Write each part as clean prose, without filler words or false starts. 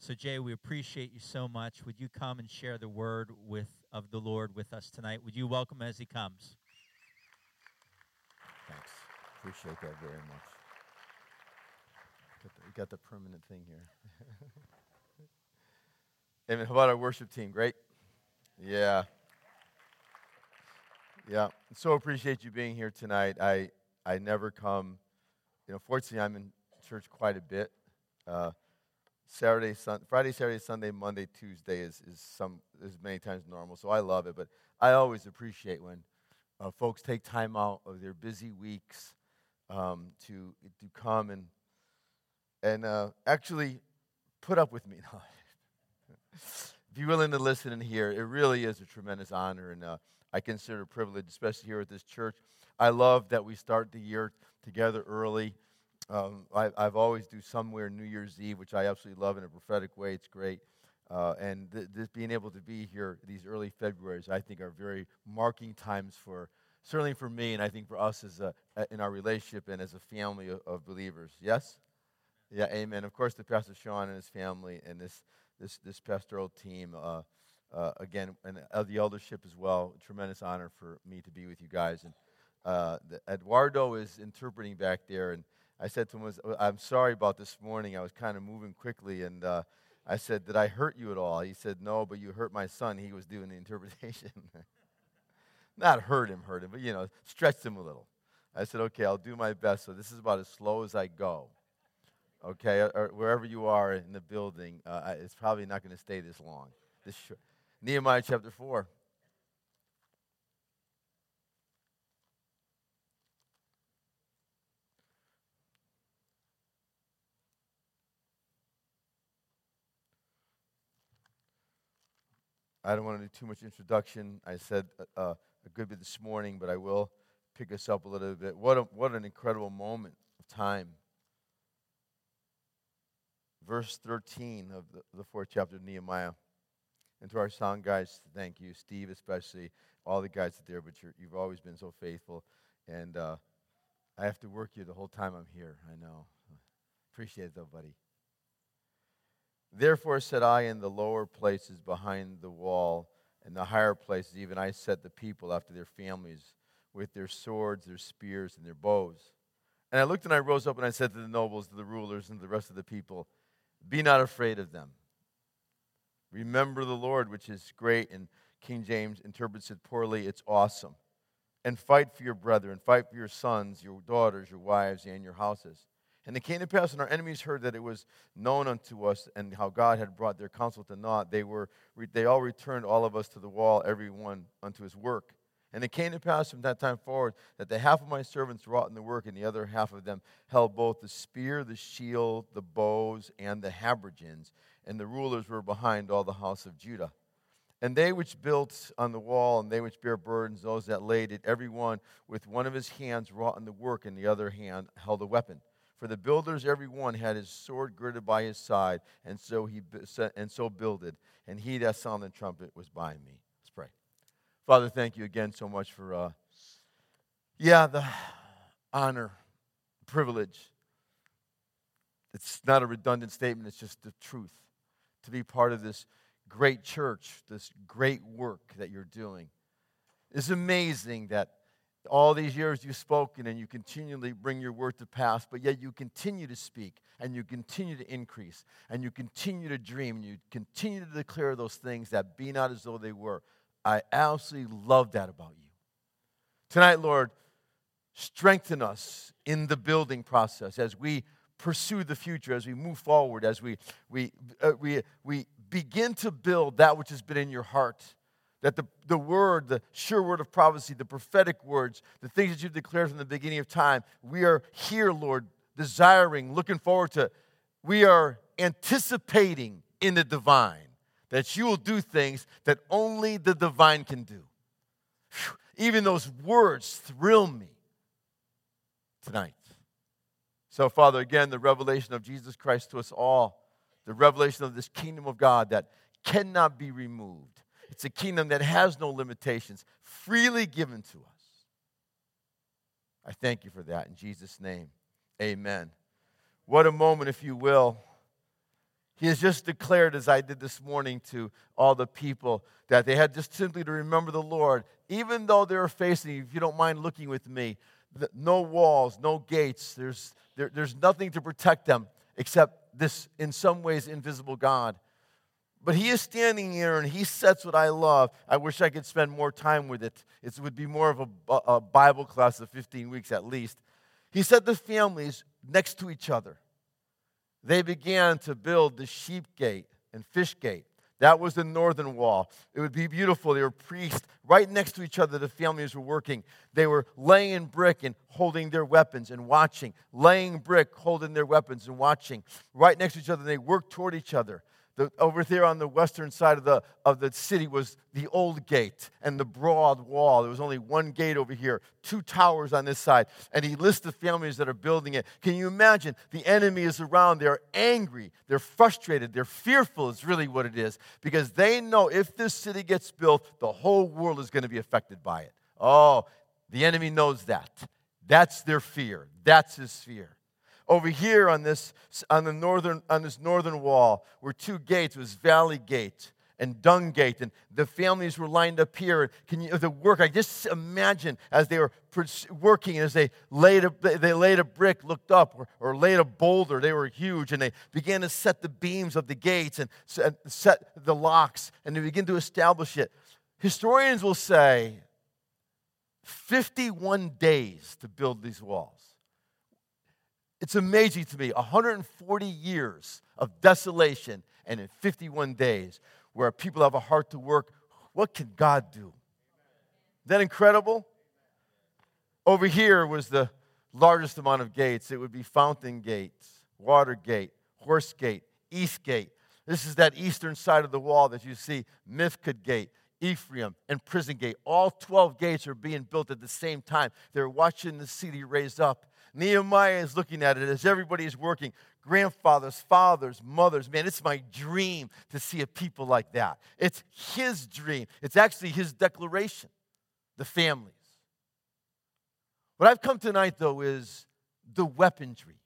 So, Jay, we appreciate you so much. Would you come and share the word of the Lord with us tonight? Would you welcome as he comes? Thanks. Appreciate that very much. We got the permanent thing here. Amen. How about our worship team? Great? Yeah. Yeah. So appreciate you being here tonight. I never come, fortunately I'm in church quite a bit. Friday, Saturday, Sunday, Monday, Tuesday is many times normal, so I love it. But I always appreciate when folks take time out of their busy weeks to come and actually put up with me. If you're willing to listen and hear, it really is a tremendous honor, and I consider it a privilege, especially here at this church. I love that we start the year together early. I've always do somewhere New Year's Eve, which I absolutely love in a prophetic way. It's great. And this being able to be here these early Februarys, I think, are very marking times certainly for me, and I think for us in our relationship and as a family of believers. Yes? Yeah, amen. Of course, to Pastor Sean and his family and this pastoral team, again, and the eldership as well. A tremendous honor for me to be with you guys. And Eduardo is interpreting back there, and I said to him, I'm sorry about this morning. I was kind of moving quickly, and I said, did I hurt you at all? He said, no, but you hurt my son. He was doing the interpretation. Not hurt him, but, stretched him a little. I said, okay, I'll do my best. So this is about as slow as I go. Okay, or wherever you are in the building, it's probably not going to stay this long. Nehemiah chapter 4. I don't want to do too much introduction. I said a good bit this morning, but I will pick us up a little bit. What an incredible moment of time. Verse 13 of the fourth chapter of Nehemiah. And to our sound guys, thank you. Steve especially, all the guys there, but you've always been so faithful. And I have to work you the whole time I'm here, I know. Appreciate it though, buddy. Therefore said I in the lower places behind the wall, and the higher places even I set the people after their families, with their swords, their spears, and their bows. And I looked and I rose up and I said to the nobles, to the rulers, and to the rest of the people, be not afraid of them. Remember the Lord, which is great, and King James interprets it poorly, it's awesome. And fight for your brethren, fight for your sons, your daughters, your wives, and your houses. And it came to pass when our enemies heard that it was known unto us, and how God had brought their counsel to naught, they all returned, all of us, to the wall, every one unto his work. And it came to pass from that time forward that the half of my servants wrought in the work, and the other half of them held both the spear, the shield, the bows, and the habergeons. And the rulers were behind all the house of Judah. And they which built on the wall, and they which bare burdens, those that laid it, every one with one of his hands wrought in the work, and the other hand held a weapon. For the builders, every one had his sword girded by his side, and so builded. And he that sounded the trumpet was by me. Let's pray. Father, thank you again so much for, the honor, privilege. It's not a redundant statement, it's just the truth. To be part of this great church, this great work that you're doing. It's amazing that all these years you've spoken and you continually bring your word to pass, but yet you continue to speak and you continue to increase and you continue to dream and you continue to declare those things that be not as though they were. I absolutely love that about you. Tonight, Lord, strengthen us in the building process as we pursue the future, as we move forward, as we begin to build that which has been in your heart. That the word, the sure word of prophecy, the prophetic words, the things that you've declared from the beginning of time, we are here, Lord, desiring, looking forward to. We are anticipating in the divine that you will do things that only the divine can do. Whew. Even those words thrill me tonight. So, Father, again, the revelation of Jesus Christ to us all, the revelation of this kingdom of God that cannot be removed. It's a kingdom that has no limitations, freely given to us. I thank you for that in Jesus' name. Amen. What a moment, if you will. He has just declared, as I did this morning to all the people, that they had just simply to remember the Lord, even though they were facing, if you don't mind looking with me, no walls, no gates. There's nothing to protect them except this, in some ways, invisible God. But he is standing here, and he says what I love. I wish I could spend more time with it. It would be more of a Bible class of 15 weeks at least. He said the families next to each other, they began to build the sheep gate and fish gate. That was the northern wall. It would be beautiful. They were priests right next to each other. The families were working. They were laying brick and holding their weapons and watching. Laying brick, holding their weapons and watching. Right next to each other, they worked toward each other. Over there on the western side of the city was the old gate and the broad wall. There was only one gate over here, 2 towers on this side. And he lists the families that are building it. Can you imagine? The enemy is around. They're angry. They're frustrated. They're fearful is really what it is. Because they know if this city gets built, the whole world is going to be affected by it. Oh, the enemy knows that. That's their fear. That's his fear. Over here on this northern wall were 2 gates. It was Valley Gate and Dung Gate, and the families were lined up here. I just imagine as they were working, as they laid a brick, looked up, or laid a boulder. They were huge, and they began to set the beams of the gates and set the locks, and they begin to establish it. Historians will say 51 days to build these walls. It's amazing to me, 140 years of desolation, and in 51 days, where people have a heart to work. What can God do? Isn't that incredible? Over here was the largest amount of gates. It would be Fountain Gate, Water Gate, Horse Gate, East Gate. This is that eastern side of the wall that you see, Mifkad Gate, Ephraim, and Prison Gate. All 12 gates are being built at the same time. They're watching the city raise up. Nehemiah is looking at it as everybody is working. Grandfathers, fathers, mothers. Man, it's my dream to see a people like that. It's his dream. It's actually his declaration, the families. What I've come tonight, though, is the weaponry.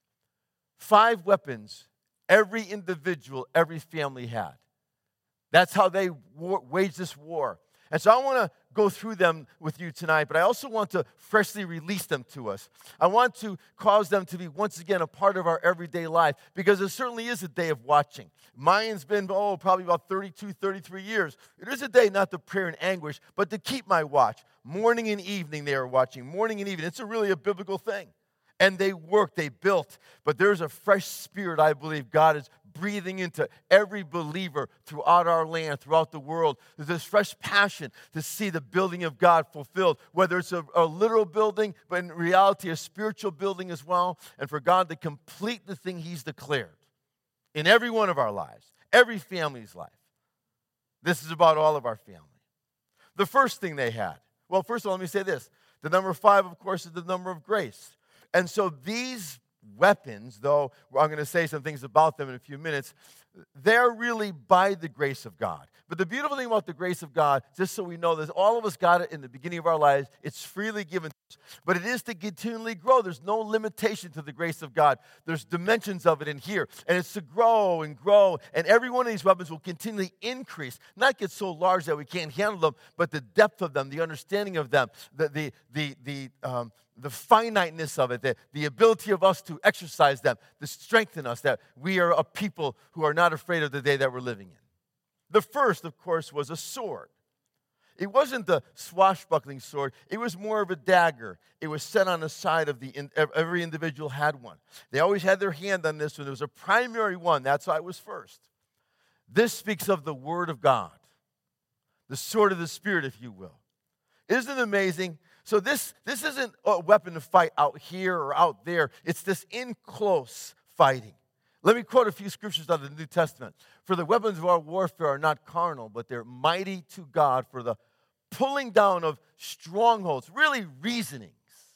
5 weapons every individual, every family had. That's how they waged this war. And so I want to go through them with you tonight, but I also want to freshly release them to us. I want to cause them to be, once again, a part of our everyday life, because it certainly is a day of watching. Mine's been, probably about 32, 33 years. It is a day not to pray in anguish, but to keep my watch. Morning and evening they are watching. Morning and evening. It's really a biblical thing. And they worked, they built. But there's a fresh spirit, I believe, God is breathing into every believer throughout our land, throughout the world. There's this fresh passion to see the building of God fulfilled, whether it's a literal building, but in reality a spiritual building as well, and for God to complete the thing he's declared in every one of our lives, every family's life. This is about all of our family. The first thing they had, well, first of all, let me say this. The number 5, of course, is the number of grace. And so these weapons, though I'm going to say some things about them in a few minutes, they're really by the grace of God. But the beautiful thing about the grace of God, just so we know this, all of us got it in the beginning of our lives. It's freely given to us. But it is to continually grow. There's no limitation to the grace of God. There's dimensions of it in here. And it's to grow and grow. And every one of these weapons will continually increase. Not get so large that we can't handle them, but the depth of them, the understanding of them, the finiteness of it, the ability of us to exercise them, to strengthen us, that we are a people who are not afraid of the day that we're living in. The first, of course, was a sword. It wasn't the swashbuckling sword. It was more of a dagger. It was set on the side of every individual had one. They always had their hand on this one. There was a primary one. That's why it was first. This speaks of the Word of God, the sword of the Spirit, if you will. Isn't it amazing? So this isn't a weapon to fight out here or out there. It's this in close fighting. Let me quote a few scriptures out of the New Testament. For the weapons of our warfare are not carnal, but they're mighty to God for the pulling down of strongholds, really reasonings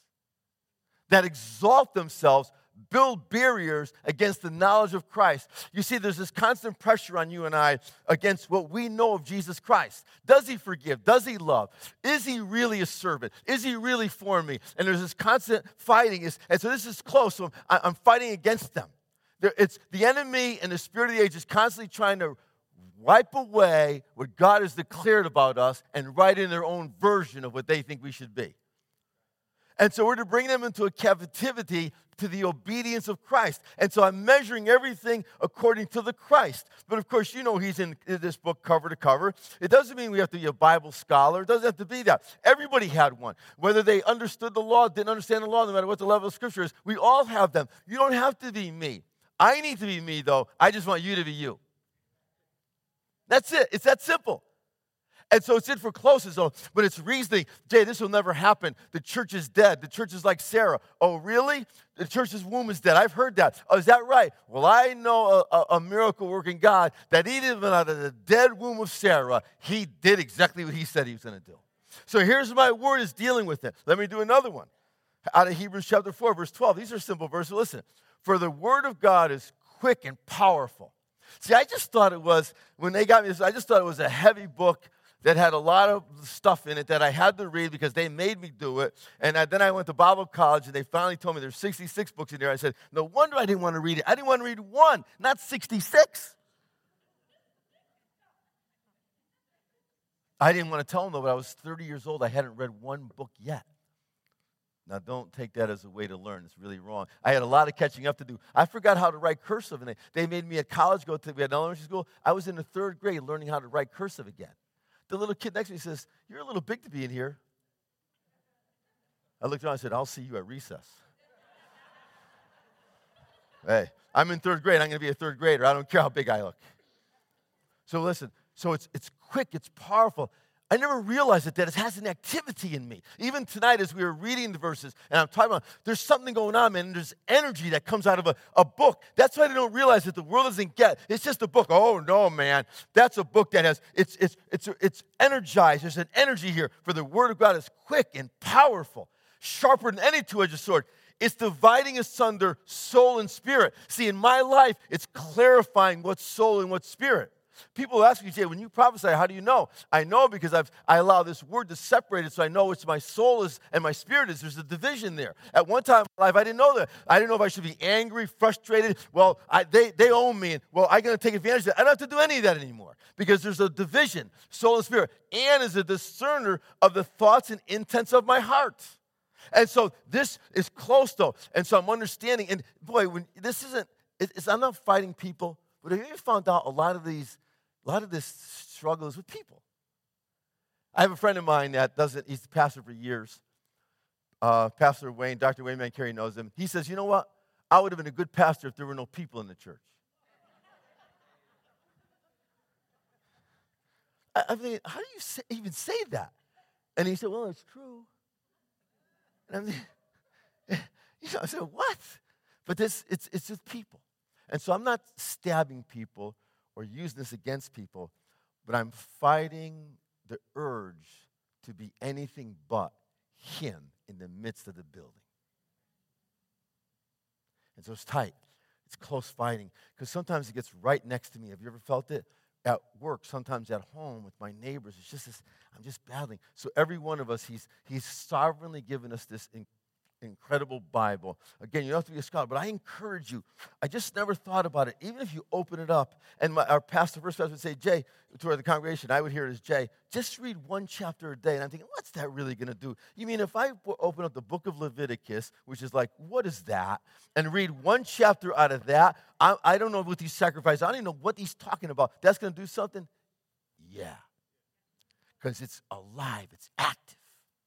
that exalt themselves, build barriers against the knowledge of Christ. You see, there's this constant pressure on you and I against what we know of Jesus Christ. Does he forgive? Does he love? Is he really a servant? Is he really for me? And there's this constant fighting. And so this is close. So I'm fighting against them. It's the enemy and the spirit of the age is constantly trying to wipe away what God has declared about us and write in their own version of what they think we should be. And so we're to bring them into a captivity to the obedience of Christ. And so I'm measuring everything according to the Christ. But of course, you know he's in this book cover to cover. It doesn't mean we have to be a Bible scholar. It doesn't have to be that. Everybody had one. Whether they understood the law, didn't understand the law, no matter what the level of Scripture is, we all have them. You don't have to be me. I need to be me, though. I just want you to be you. That's it. It's that simple. And so it's in for closeness, though, but it's reasoning. Jay, this will never happen. The church is dead. The church is like Sarah. Oh, really? The church's womb is dead. I've heard that. Oh, is that right? Well, I know a miracle-working God that even out of the dead womb of Sarah, he did exactly what he said he was going to do. So here's my word is dealing with it. Let me do another one. Out of Hebrews chapter 4, verse 12. These are simple verses. Listen. For the word of God is quick and powerful. See, I just thought it was, when they got me this, I just thought it was a heavy book that had a lot of stuff in it that I had to read because they made me do it. And then I went to Bible college, and they finally told me there's 66 books in there. I said, no wonder I didn't want to read it. I didn't want to read one, not 66. I didn't want to tell them, though, but I was 30 years old. I hadn't read one book yet. Now, don't take that as a way to learn. It's really wrong. I had a lot of catching up to do. I forgot how to write cursive, and they made me at college we had elementary school. I was in the 3rd grade learning how to write cursive again. The little kid next to me says, you're a little big to be in here. I looked around and said, I'll see you at recess. Hey, I'm in 3rd grade. I'm going to be a 3rd grader. I don't care how big I look. So listen, it's quick, it's powerful. I never realized that it has an activity in me. Even tonight as we were reading the verses, and I'm talking about, there's something going on, man. There's energy that comes out of a book. That's why they don't realize that the world doesn't get. It's just a book. Oh, no, man. That's a book that has, it's energized. There's an energy here. For the word of God is quick and powerful, sharper than any two-edged sword. It's dividing asunder soul and spirit. See, in my life, it's clarifying what's soul and what's spirit. People ask me, Jay, when you prophesy, how do you know? I know because I allow this word to separate it so I know which my soul is and my spirit is. There's a division there. At one time in my life, I didn't know that. I didn't know if I should be angry, frustrated. Well, they own me. And, well, I'm going to take advantage of that. I don't have to do any of that anymore because there's a division, soul and spirit. Ann is a discerner of the thoughts and intents of my heart. And so this is close, though. And so I'm understanding. And, boy, when this isn't, I'm not fighting people. But have you found out a lot of this struggle is with people? I have a friend of mine that he's the pastor for years. Pastor Wayne, Dr. Wayne Mancari knows him. He says, you know what? I would have been a good pastor if there were no people in the church. I mean, how do you even say that? And he said, well, it's true. And I mean, I said, what? But it's just people. And so I'm not stabbing people or using this against people, but I'm fighting the urge to be anything but him in the midst of the building. And so it's tight. It's close fighting because sometimes it gets right next to me. Have you ever felt it? At work, sometimes at home with my neighbors. It's just this, I'm just battling. So every one of us, he's sovereignly given us this incredible Bible. Again, you don't have to be a scholar, but I encourage you. I just never thought about it. Even if you open it up, and our first pastor would say, Jay, to the congregation, I would hear it as, Jay, just read one chapter a day. And I'm thinking, what's that really going to do? You mean if I open up the book of Leviticus, which is like, what is that? And read one chapter out of that, I don't know what these sacrifices, I don't even know what he's talking about. That's going to do something? Yeah. Because it's alive, it's active.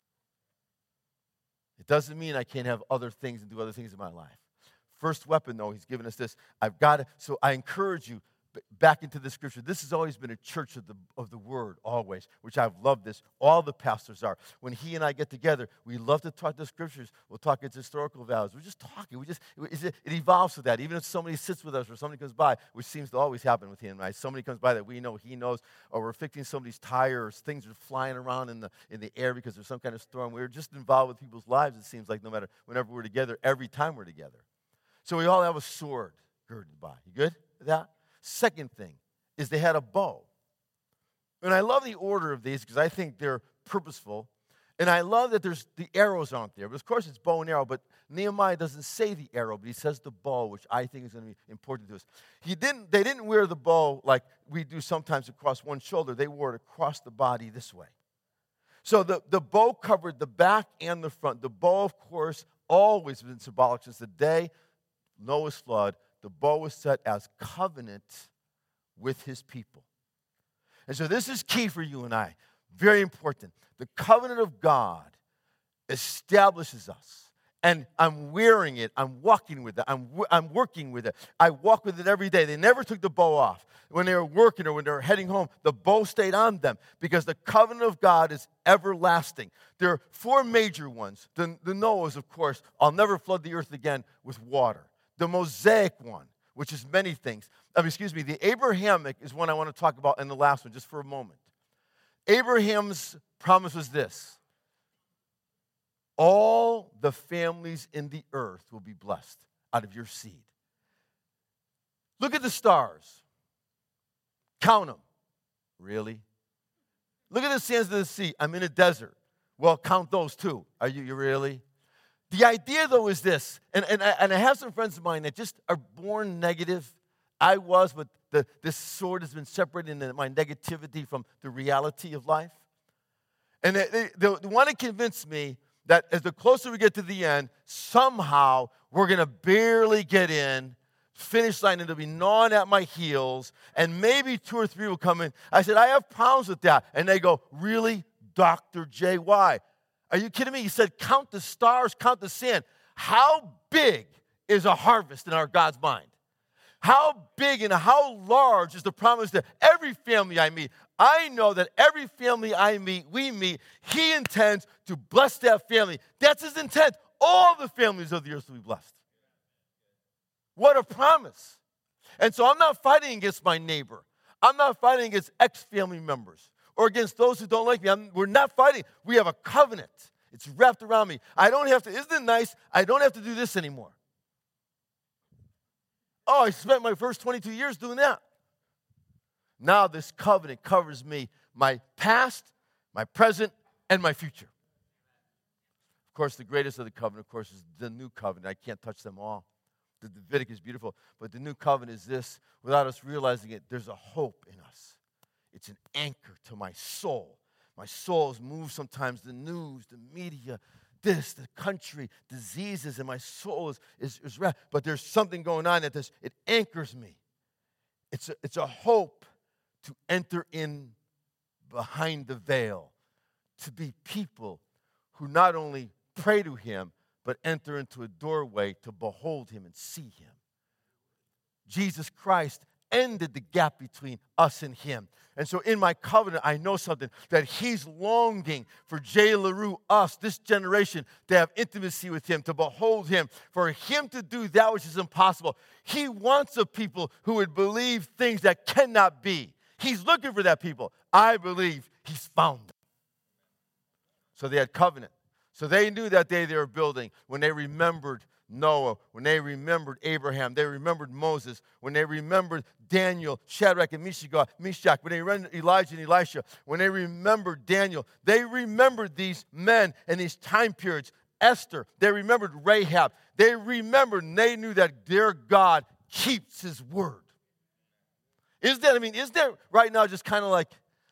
It doesn't mean I can't have other things and do other things in my life. First weapon, though, he's given us this. I've got it. So I encourage you back into the scripture. This has always been a church of the word, always, which I've loved this. All the pastors are. When he and I get together, we love to talk the scriptures. We'll talk its historical values. We're just talking. It evolves to that. Even if somebody sits with us or somebody comes by, which seems to always happen with him and I. Somebody comes by that we know, he knows, or we're fixing somebody's tire, or things are flying around in the air because there's some kind of storm. We're just involved with people's lives, it seems like, no matter whenever we're together, every time we're together. So we all have a sword girded by. You good with that? Second thing is they had a bow. And I love the order of these because I think they're purposeful. And I love that there's the arrows aren't there. But of course, it's bow and arrow. But Nehemiah doesn't say the arrow, but he says the bow, which I think is going to be important to us. They didn't wear the bow like we do sometimes across one shoulder. They wore it across the body this way. So the bow covered the back and the front. The bow, of course, always been symbolic since the day Noah's flood. The bow was set as covenant with his people. And so this is key for you and I. Very important. The covenant of God establishes us. And I'm wearing it. I'm walking with it. I'm working with it. I walk with it every day. They never took the bow off. When they were working or when they were heading home, the bow stayed on them because the covenant of God is everlasting. There are 4 major ones. The Noah's, of course, I'll never flood the earth again with water. The Mosaic one, which is many things. The Abrahamic is one I want to talk about in the last one, just for a moment. Abraham's promise was this: all the families in the earth will be blessed out of your seed. Look at the stars. Count them. Really? Look at the sands of the sea. I'm in a desert. Well, count those too. Are you really? The idea, though, is this, and I have some friends of mine that just are born negative. I was, but this sword has been separating my negativity from the reality of life. And they want to convince me that as the closer we get to the end, somehow we're going to barely get in, finish line, and it'll be gnawing at my heels, and maybe 2 or 3 will come in. I said, I have problems with that. And they go, really, Dr. J? Why? Are you kidding me? He said, count the stars, count the sand. How big is a harvest in our God's mind? How big and how large is the promise that every family I meet? I know that every family we meet, he intends to bless that family. That's his intent. All the families of the earth will be blessed. What a promise. And so I'm not fighting against my neighbor. I'm not fighting against ex-family members or against those who don't like me. We're not fighting. We have a covenant. It's wrapped around me. I don't have to, isn't it nice? I don't have to do this anymore. Oh, I spent my first 22 years doing that. Now this covenant covers me, my past, my present, and my future. Of course, the greatest of the covenant, of course, is the new covenant. I can't touch them all. The Davidic is beautiful, but the new covenant is this. Without us realizing it, there's a hope in us. It's an anchor to my soul. My soul is moved sometimes, the news, the media, this, the country, diseases, and my soul is wrapped. But there's something going on that it anchors me. It's a hope to enter in behind the veil, to be people who not only pray to him, but enter into a doorway to behold him and see him. Jesus Christ ended the gap between us and him. And so in my covenant, I know something, that he's longing for J. LaRue, us, this generation, to have intimacy with him, to behold him, for him to do that which is impossible. He wants a people who would believe things that cannot be. He's looking for that people. I believe he's found them. So they had covenant. So they knew that day they were building when they remembered Noah, when they remembered Abraham, they remembered Moses, when they remembered Daniel, Shadrach, and Meshach, when they remembered Elijah and Elisha, when they remembered Daniel, they remembered these men and these time periods. Esther, they remembered Rahab. They remembered and they knew that their God keeps his word. Is that right now just kind of like,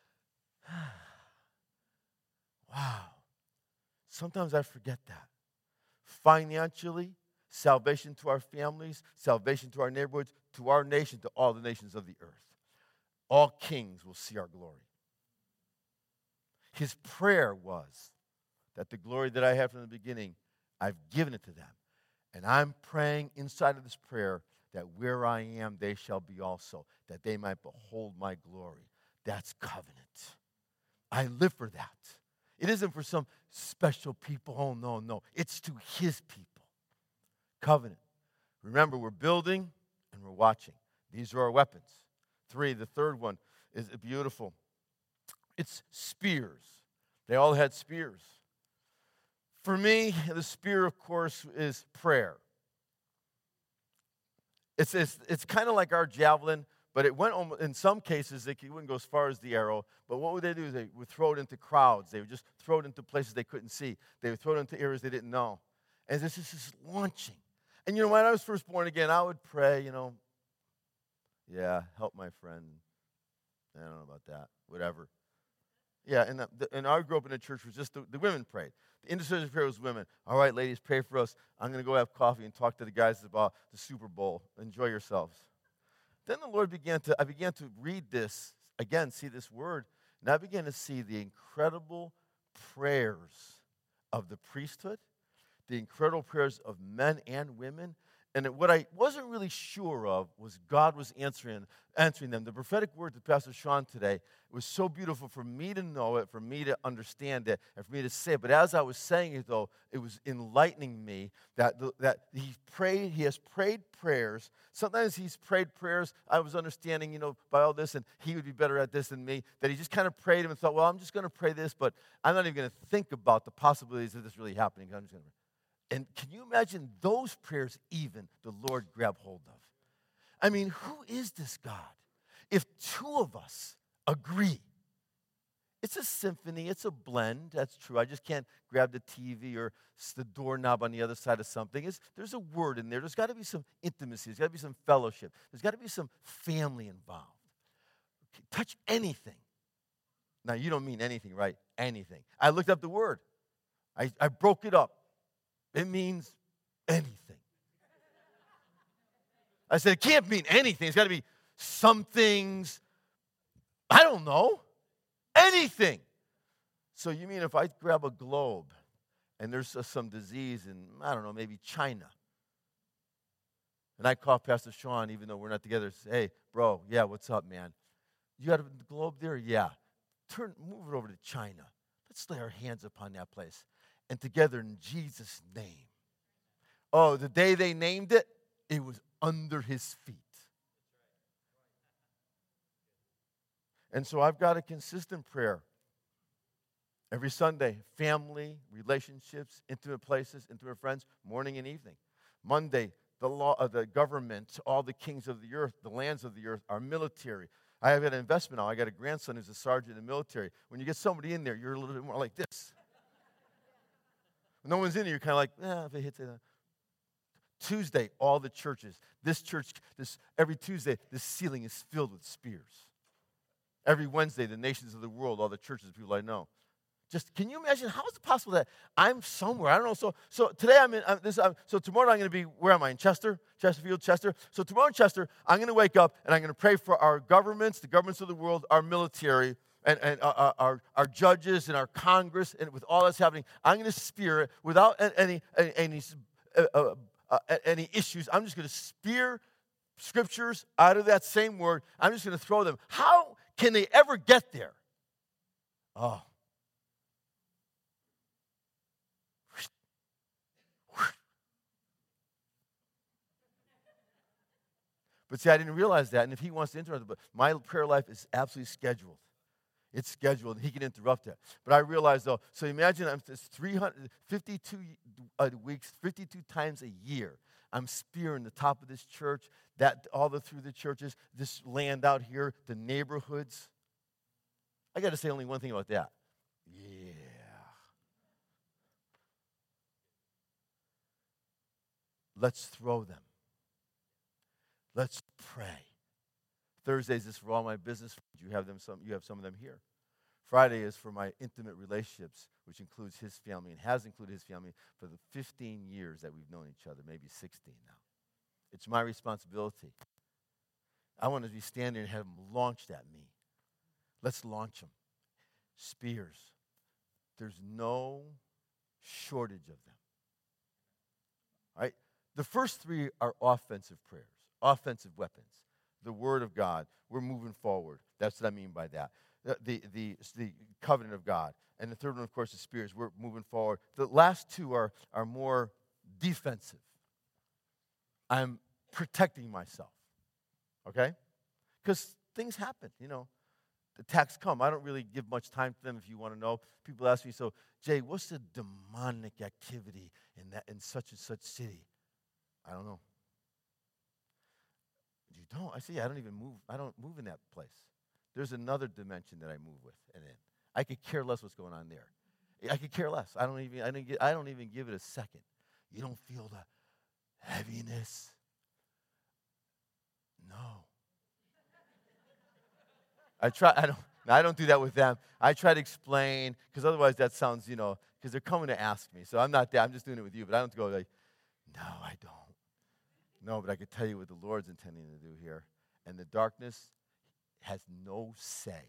wow. Sometimes I forget that. Financially, salvation to our families, salvation to our neighborhoods, to our nation, to all the nations of the earth. All kings will see our glory. His prayer was that the glory that I have from the beginning, I've given it to them. And I'm praying inside of this prayer that where I am, they shall be also, that they might behold my glory. That's covenant. I live for that. It isn't for some special people. Oh, no. It's to his people. Covenant. Remember, we're building and we're watching. These are our weapons. 3, the third one is beautiful. It's spears. They all had spears. For me, the spear, of course, is prayer. It's kind of like our javelin, But it went in some cases, they wouldn't go as far as the arrow. But what would they do? They would throw it into crowds. They would just throw it into places they couldn't see. They would throw it into areas they didn't know. And this is just launching. And when I was first born again, I would pray, yeah, help my friend. I don't know about that. Whatever. Yeah, and I grew up in a church where just the women prayed. The intercessory prayer was women. All right, ladies, pray for us. I'm going to go have coffee and talk to the guys about the Super Bowl. Enjoy yourselves. Then the Lord I began to read this, again, see this word, and I began to see the incredible prayers of the priesthood, the incredible prayers of men and women. And what I wasn't really sure of was God was answering them. The prophetic word to Pastor Sean today was so beautiful for me to know it, for me to understand it, and for me to say it. But as I was saying it, though, it was enlightening me that he has prayed prayers. Sometimes he's prayed prayers, I was understanding, by all this, and he would be better at this than me, that he just kind of prayed them and thought, well, I'm just going to pray this, but I'm not even going to think about the possibilities of this really happening. I'm just going to. And can you imagine those prayers even the Lord grabbed hold of? I mean, who is this God? If two of us agree, it's a symphony, it's a blend, that's true. I just can't grab the TV or the doorknob on the other side of something. There's a word in there. There's got to be some intimacy. There's got to be some fellowship. There's got to be some family involved. Touch anything. Now, you don't mean anything, right? Anything. I looked up the word. I broke it up. It means anything. I said, it can't mean anything. It's got to be some things, I don't know, anything. So you mean if I grab a globe and there's some disease in, I don't know, maybe China, and I call Pastor Sean, even though we're not together, say, hey, bro, yeah, what's up, man? You got a globe there? Yeah. Move it over to China. Let's lay our hands upon that place. And together in Jesus' name. Oh, the day they named it, it was under his feet. And so I've got a consistent prayer. Every Sunday, family, relationships, intimate places, intimate friends, morning and evening. Monday, the government, all the kings of the earth, the lands of the earth, our military. I have an investment now. I got a grandson who's a sergeant in the military. When you get somebody in there, you're a little bit more like this. When no one's in there, you're kind of like, if it hits it. Tuesday, all the churches. Every Tuesday, the ceiling is filled with spears. Every Wednesday, the nations of the world, all the churches, people I know. Just, can you imagine, how is it possible that I'm somewhere? I don't know. So today so tomorrow I'm going to be, where am I? In Chesterfield, Chester. So tomorrow in Chester, I'm going to wake up and I'm going to pray for our governments, the governments of the world, our military, and our judges and our Congress, and with all that's happening, I'm going to spear it without any issues. I'm just going to spear scriptures out of that same word. I'm just going to throw them. How can they ever get there? Oh. But see, I didn't realize that. And if he wants to interrupt it, but my prayer life is absolutely scheduled. It's scheduled, and he can interrupt it. But I realized, though, so imagine it's 352 weeks, 52 times a year. I'm spearing the top of this church, through the churches, this land out here, the neighborhoods. I got to say only one thing about that. Yeah. Let's throw them. Let's pray. Thursdays is for all my business friends. You have some of them here. Friday is for my intimate relationships, which includes his family and has included his family for the 15 years that we've known each other, maybe 16 now. It's my responsibility. I want to be standing and have them launched at me. Let's launch them. Spears. There's no shortage of them. All right? The first three are offensive prayers, offensive weapons. The Word of God. We're moving forward. That's what I mean by that. The covenant of God. And the third one, of course, is spears. We're moving forward. The last two are more defensive. I'm protecting myself. Okay? Because things happen, The attacks come. I don't really give much time to them if you want to know. People ask me, so, Jay, what's the demonic activity in such and such city? I don't know. You don't? I say, yeah, I don't even move. I don't move in that place. There's another dimension that I move with and in. I could care less what's going on there. I could care less. I don't even give it a second. You don't feel the heaviness? No. I don't do that with them. I try to explain, because otherwise that sounds, because they're coming to ask me. So I'm not that. I'm just doing it with you. But I don't go like, no, I don't. No, but I could tell you what the Lord's intending to do here. And the darkness has no say.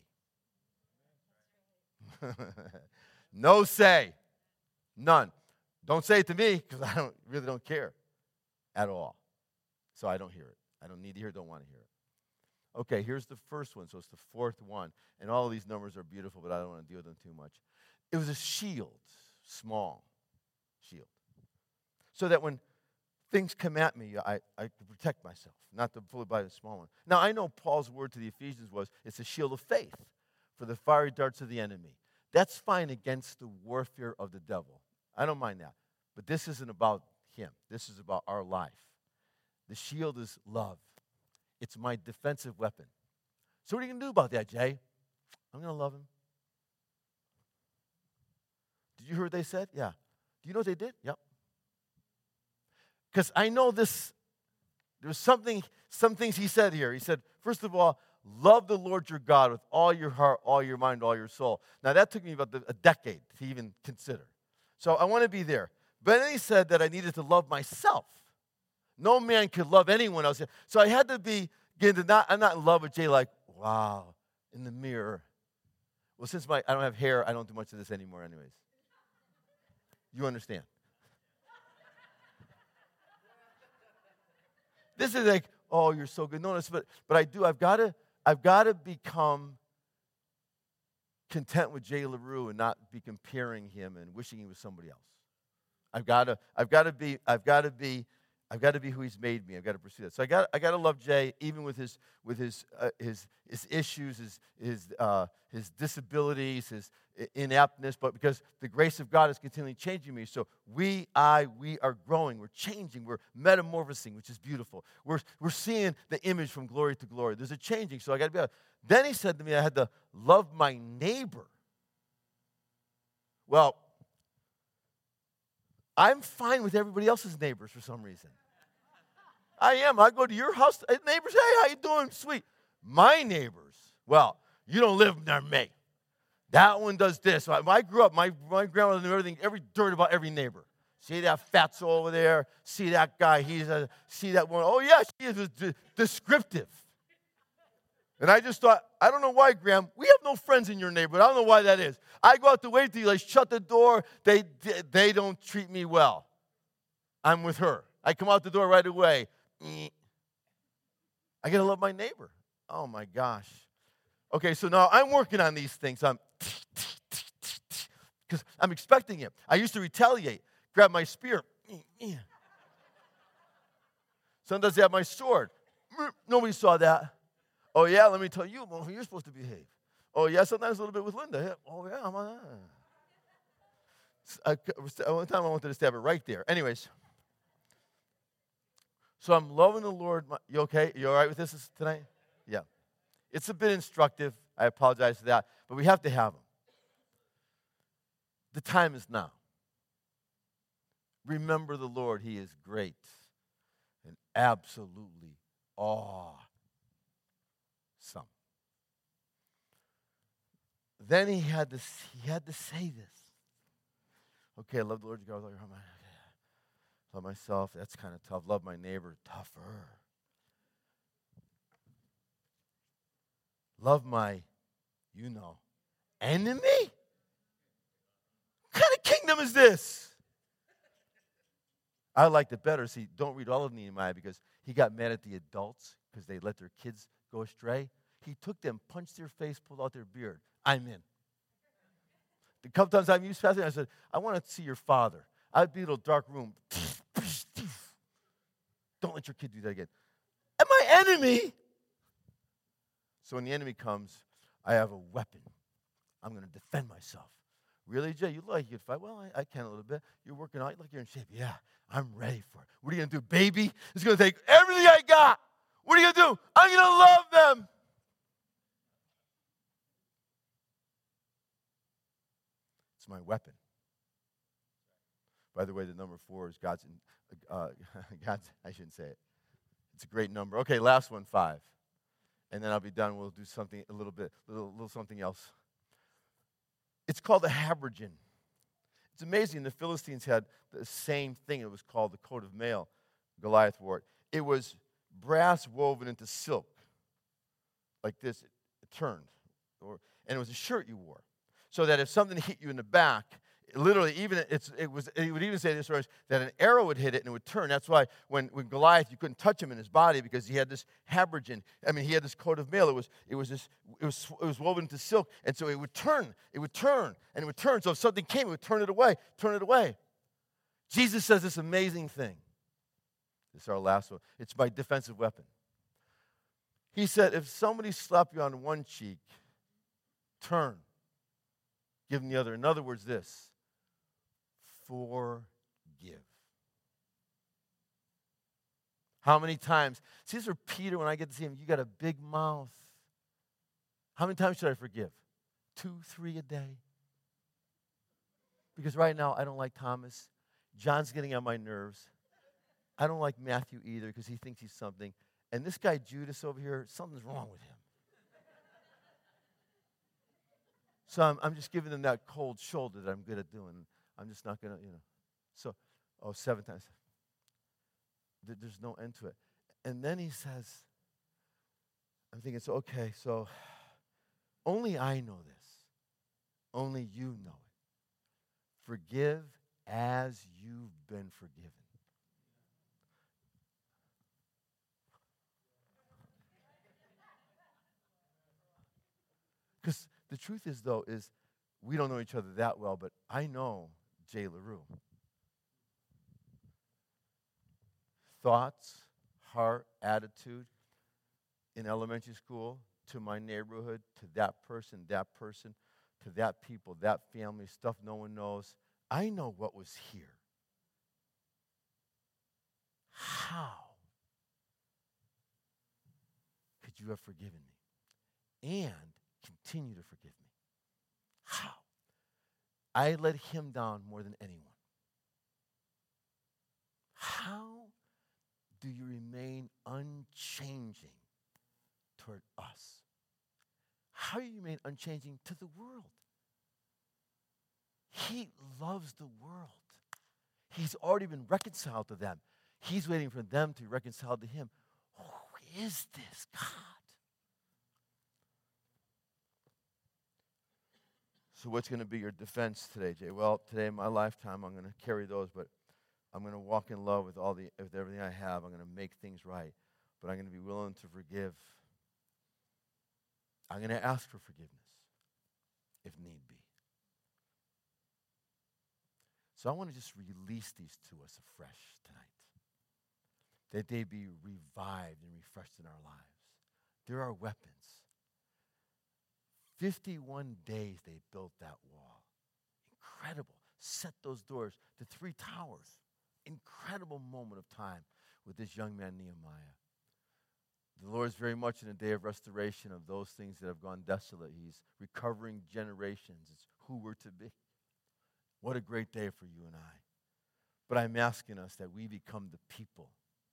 No say. None. Don't say it to me, because I really don't care at all. So I don't hear it. I don't need to hear it, don't want to hear it. Okay, here's the first one. So it's the fourth one. And all of these numbers are beautiful, but I don't want to deal with them too much. It was a shield, small shield. So that when things come at me, I can protect myself, not to fully buy the small one. Now, I know Paul's word to the Ephesians was, it's a shield of faith for the fiery darts of the enemy. That's fine against the warfare of the devil. I don't mind that. But this isn't about him. This is about our life. The shield is love. It's my defensive weapon. So what are you going to do about that, Jay? I'm going to love him. Did you hear what they said? Yeah. Do you know what they did? Yep. Because I know this, there's some things he said here. He said, first of all, love the Lord your God with all your heart, all your mind, all your soul. Now, that took me about a decade to even consider. So I want to be there. But then he said that I needed to love myself. No man could love anyone else. So I had to I'm not in love with Jay like, wow, in the mirror. Well, since I don't have hair, I don't do much of this anymore anyways. You understand? This is like, oh, you're so good. No, but I do. I've got to become content with Jay LaRue and not be comparing him and wishing he was somebody else. I've got to be who he's made me. I've got to pursue that. So I got to love Jay even with his issues, his disabilities, his inaptness, but because the grace of God is continually changing me. So we are growing, we're changing, we're metamorphosing, which is beautiful. We're seeing the image from glory to glory. There's a changing. So I got to be able. Then he said to me, I had to love my neighbor. Well, I'm fine with everybody else's neighbors for some reason. I am. I go to your house, neighbors, hey, how you doing? Sweet. My neighbors, well, you don't live near me. That one does this. When I grew up, my grandmother knew everything, every dirt about every neighbor. See that fatso over there? See that guy? See that one? Oh, yeah, she is descriptive. And I just thought, I don't know why, Graham. We have no friends in your neighborhood. I don't know why that is. I go out to wait till you, shut the door. They don't treat me well. I'm with her. I come out the door right away. I got to love my neighbor. Oh, my gosh. Okay, so now I'm working on these things. Because I'm expecting it. I used to retaliate, grab my spear. Sometimes I have my sword. Nobody saw that. Oh, yeah, let me tell you, well, you're supposed to behave. Oh, yeah, sometimes a little bit with Linda. Oh, yeah, I'm on that. One time I wanted to stab her right there. Anyways. So I'm loving the Lord. You okay? You all right with this tonight? Yeah. It's a bit instructive. I apologize for that. But we have to have them. The time is now. Remember the Lord. He is great and absolutely awesome. Then he had to say this. Okay, I love the Lord your God with all your heart. Love myself, that's kind of tough. Love my neighbor, tougher. Love my, enemy? What kind of kingdom is this? I liked it better. See, don't read all of Nehemiah because he got mad at the adults because they let their kids go astray. He took them, punched their face, pulled out their beard. I'm in. A couple times I've used fasting, I said, I want to see your father. I'd be in a dark room. Don't let your kid do that again. And my enemy. So when the enemy comes, I have a weapon. I'm going to defend myself. Really, Jay? You look like you could fight? Well, I can a little bit. You're working out. You look like you're in shape. Yeah, I'm ready for it. What are you going to do, baby? It's going to take everything I got. What are you going to do? I'm going to love them. It's my weapon. By the way, the number 4 is God's, I shouldn't say it. It's a great number. Okay, last one, 5. And then I'll be done. We'll do something, a little something else. It's called a habergeon. It's amazing. The Philistines had the same thing. It was called the coat of mail. Goliath wore it. It was brass woven into silk. Like this, it turned. And it was a shirt you wore. So that if something hit you in the back, literally, it would even say this verse that an arrow would hit it and it would turn. That's why when Goliath, you couldn't touch him in his body because he had this habergeon. I mean, he had this coat of mail. It was woven into silk, and so it would turn, and it would turn. So if something came, it would turn it away. Jesus says this amazing thing. This is our last one. It's my defensive weapon. He said, if somebody slapped you on one cheek, turn, give them the other. In other words, this. Forgive. How many times? See, this is Peter, when I get to see him, you got a big mouth. How many times should I forgive? 2, 3 a day? Because right now, I don't like Thomas. John's getting on my nerves. I don't like Matthew either because he thinks he's something. And this guy, Judas, over here, something's wrong with him. So I'm just giving them that cold shoulder that I'm good at doing. I'm just not going to, So, 7 times. There's no end to it. And then he says, I'm thinking, so, okay, so only I know this. Only you know it. Forgive as you've been forgiven. Because the truth is, though, is we don't know each other that well, but I know Jay LaRue. Thoughts, heart, attitude in elementary school, to my neighborhood, to that person, to that people, that family, stuff no one knows. I know what was here. How could you have forgiven me and continue to forgive me? How? I let him down more than anyone. How do you remain unchanging toward us? How do you remain unchanging to the world? He loves the world. He's already been reconciled to them. He's waiting for them to be reconciled to him. Who is this God? So what's going to be your defense today, Jay? Well, today in my lifetime, I'm going to carry those, but I'm going to walk in love with everything I have. I'm going to make things right, but I'm going to be willing to forgive. I'm going to ask for forgiveness if need be. So I want to just release these to us afresh tonight, that they be revived and refreshed in our lives. They're our weapons. 51 days they built that wall. Incredible. Set those doors to 3 towers. Incredible moment of time with this young man, Nehemiah. The Lord is very much in a day of restoration of those things that have gone desolate. He's recovering generations. It's who we're to be. What a great day for you and I. But I'm asking us that we become the people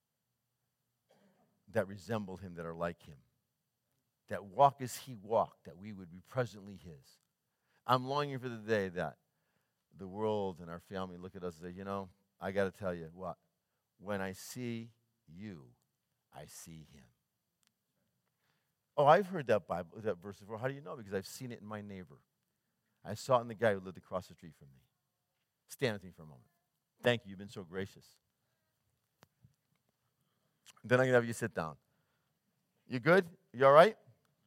that resemble him, that are like him. That walk as he walked, that we would be presently his. I'm longing for the day that the world and our family look at us and say, I got to tell you what, when I see you, I see him. Oh, I've heard that verse before. How do you know? Because I've seen it in my neighbor. I saw it in the guy who lived across the street from me. Stand with me for a moment. Thank you. You've been so gracious. Then I'm going to have you sit down. You good? You all right?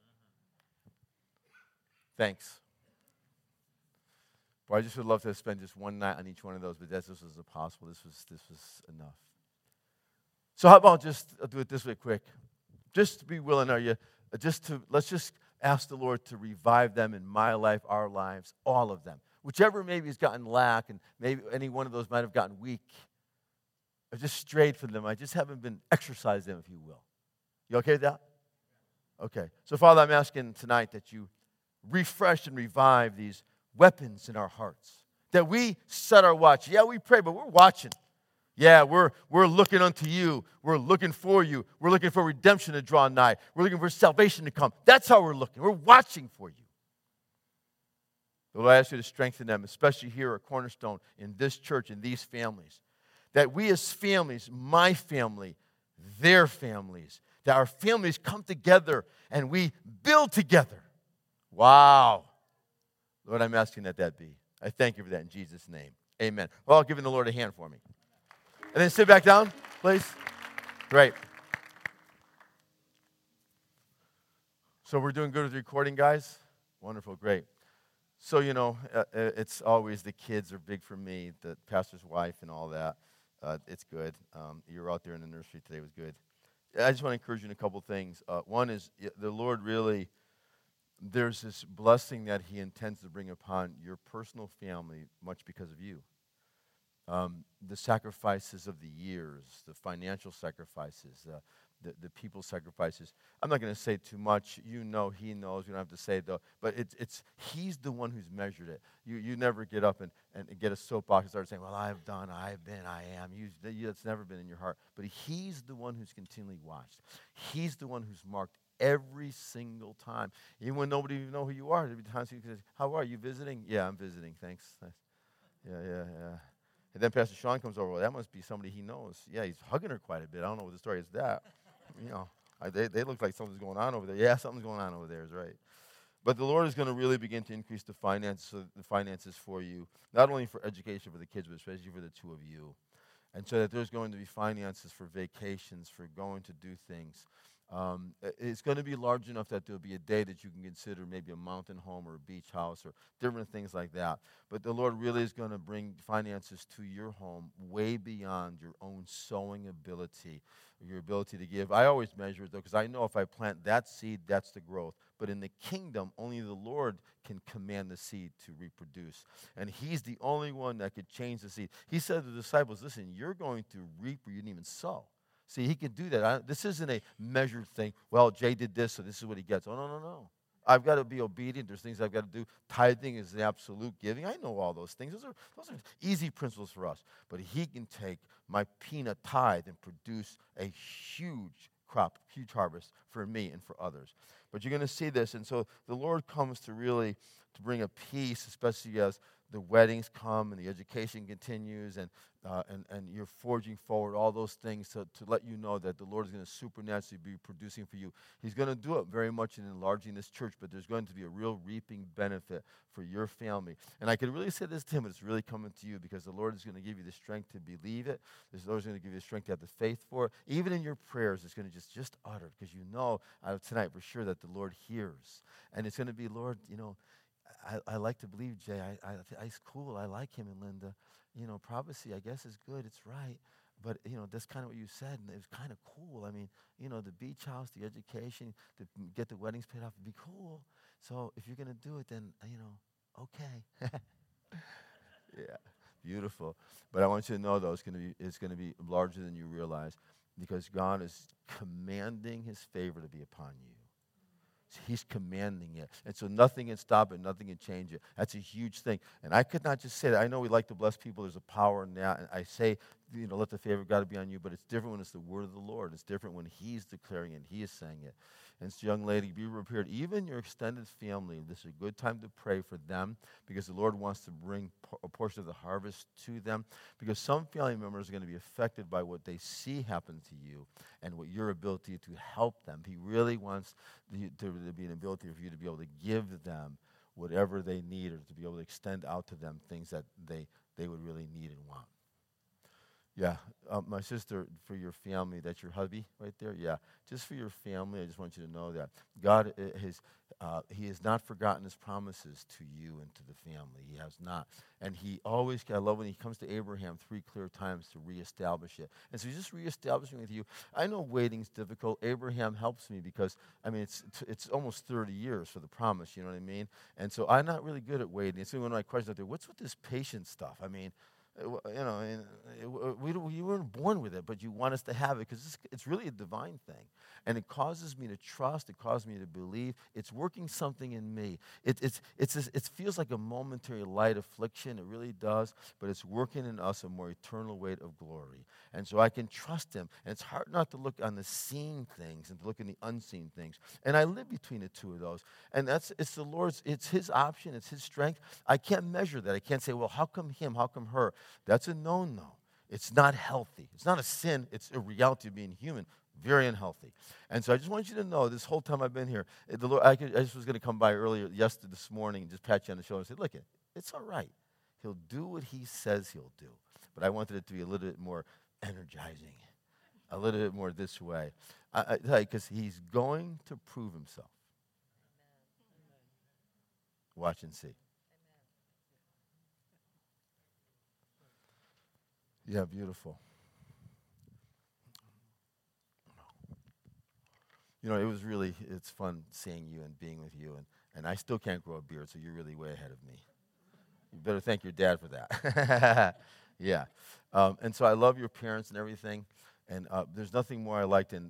Thanks. Well, I just would love to spend just one night on each one of those, but this was impossible. This was enough. So how about just do it this way quick? Just to be willing, let's just ask the Lord to revive them in my life, our lives, all of them. Whichever maybe has gotten lack, and maybe any one of those might have gotten weak. I just strayed from them. I just haven't been exercised them, if you will. You okay with that? Okay. So, Father, I'm asking tonight that you refresh and revive these weapons in our hearts. That we set our watch. Yeah, we pray, but we're watching. Yeah, we're looking unto you. We're looking for you. We're looking for redemption to draw nigh. We're looking for salvation to come. That's how we're looking. We're watching for you. Lord, I ask you to strengthen them, especially here at Cornerstone, in this church, in these families. That we as families, my family, their families, that our families come together and we build together. Wow. Lord, I'm asking that be. I thank you for that in Jesus' name. Amen. Well, giving the Lord a hand for me. And then sit back down, please. Great. So we're doing good with recording, guys? Wonderful, great. So, it's always the kids are big for me, the pastor's wife and all that. It's good. You were out there in the nursery today. It was good. I just want to encourage you in a couple things. One is the Lord really, there's this blessing that he intends to bring upon your personal family, much because of you. The sacrifices of the years, the financial sacrifices, the people's sacrifices. I'm not going to say too much. You know, he knows. You don't have to say it, though. But he's the one who's measured it. You never get up and get a soapbox and start saying, well, I've done, I've been, I am. That's never been in your heart. But he's the one who's continually watched. He's the one who's marked every single time. Even when nobody even know who you are. There'll be times he says, how are you visiting? Yeah, I'm visiting. Thanks. Yeah. And then Pastor Sean comes over. Well, that must be somebody he knows. Yeah, he's hugging her quite a bit. I don't know what the story is that. They look like something's going on over there. Yeah, something's going on over there is right. But the Lord is going to really begin to increase the finances for you, not only for education for the kids, but especially for the two of you. And so that there's going to be finances for vacations, for going to do things. It's going to be large enough that there'll be a day that you can consider maybe a mountain home or a beach house or different things like that. But the Lord really is going to bring finances to your home way beyond your own sowing ability, your ability to give. I always measure it, though, because I know if I plant that seed, that's the growth. But in the kingdom, only the Lord can command the seed to reproduce. And he's the only one that could change the seed. He said to the disciples, listen, you're going to reap where you didn't even sow. See, he can do that. This isn't a measured thing. Well, Jay did this, so this is what he gets. Oh, no. I've got to be obedient. There's things I've got to do. Tithing is the absolute giving. I know all those things. Those are easy principles for us. But he can take my peanut tithe and produce a huge crop, huge harvest for me and for others. But you're going to see this. And so the Lord comes to really to bring a peace, especially as the weddings come and the education continues and you're forging forward, all those things to let you know that the Lord is going to supernaturally be producing for you. He's going to do it very much in enlarging this church, but there's going to be a real reaping benefit for your family. And I could really say this to him, but it's really coming to you because the Lord is going to give you the strength to believe it. The Lord is going to give you the strength to have the faith for it. Even in your prayers, it's going to just utter because you know out of tonight for sure that the Lord hears. And it's going to be, Lord, I like to believe, Jay. It's cool. I like him and Linda. Prophecy, I guess, is good. It's right. But, that's kind of what you said, and it was kind of cool. I mean, the beach house, the education, to get the weddings paid off would be cool. So if you're going to do it, then, okay. Yeah, beautiful. But I want you to know, though, it's going to be larger than you realize because God is commanding his favor to be upon you. He's commanding it. And so nothing can stop it, nothing can change it. That's a huge thing. And I could not just say that. I know we like to bless people. There's a power in that. And I say, let the favor of God be on you. But it's different when it's the word of the Lord. It's different when he's declaring it, he is saying it. And so, young lady, be prepared. Even your extended family, this is a good time to pray for them because the Lord wants to bring a portion of the harvest to them because some family members are going to be affected by what they see happen to you and what your ability to help them. He really wants to be an ability for you to be able to give them whatever they need or to be able to extend out to them things that they would really need and want. Yeah, my sister, for your family, that's your hubby right there? Yeah, just for your family, I just want you to know that God he has not forgotten his promises to you and to the family. He has not. And he always, I love when he comes to Abraham 3 clear times to reestablish it. And so he's just reestablishing with you. I know waiting's difficult. Abraham helps me because, it's almost 30 years for the promise, you know what I mean? And so I'm not really good at waiting. It's one of my questions out there, what's with this patience stuff? You weren't born with it, but you want us to have it because it's really a divine thing. And it causes me to trust. It causes me to believe. It's working something in me. It feels like a momentary light affliction. It really does. But it's working in us a more eternal weight of glory. And so I can trust him. And it's hard not to look on the seen things and to look in the unseen things. And I live between the two of those. And it's the Lord's, it's his option. It's his strength. I can't measure that. I can't say, well, how come him? How come her? That's a no-no. It's not healthy. It's not a sin. It's a reality of being human. Very unhealthy. And so I just want you to know, this whole time I've been here, the Lord, I just was going to come by earlier, this morning, and just pat you on the shoulder and say, look, it's all right. He'll do what he says he'll do. But I wanted it to be a little bit more energizing, a little bit more this way. Because he's going to prove himself. Watch and see. Yeah, beautiful. It's fun seeing you and being with you. And I still can't grow a beard, so you're really way ahead of me. You better thank your dad for that. Yeah. And so I love your parents and everything. And there's nothing more I like than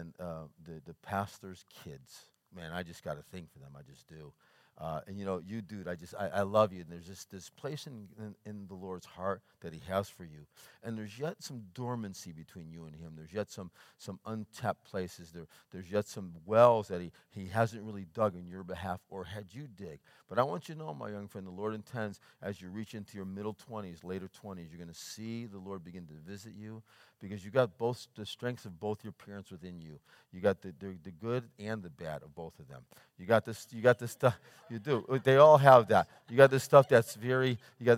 the pastor's kids. Man, I just got a thing for them. I just do. And you, dude, I love you. And there's just this place in the Lord's heart that he has for you. And there's yet some dormancy between you and him. There's yet some untapped places. There's yet some wells that he hasn't really dug in your behalf or had you dig. But I want you to know, my young friend, the Lord intends as you reach into your middle 20s, later 20s, you're going to see the Lord begin to visit you because you got both the strengths of both your parents within you. You got the good and the bad of both of them. You got this stuff. You do. They all have that. You got the stuff that's very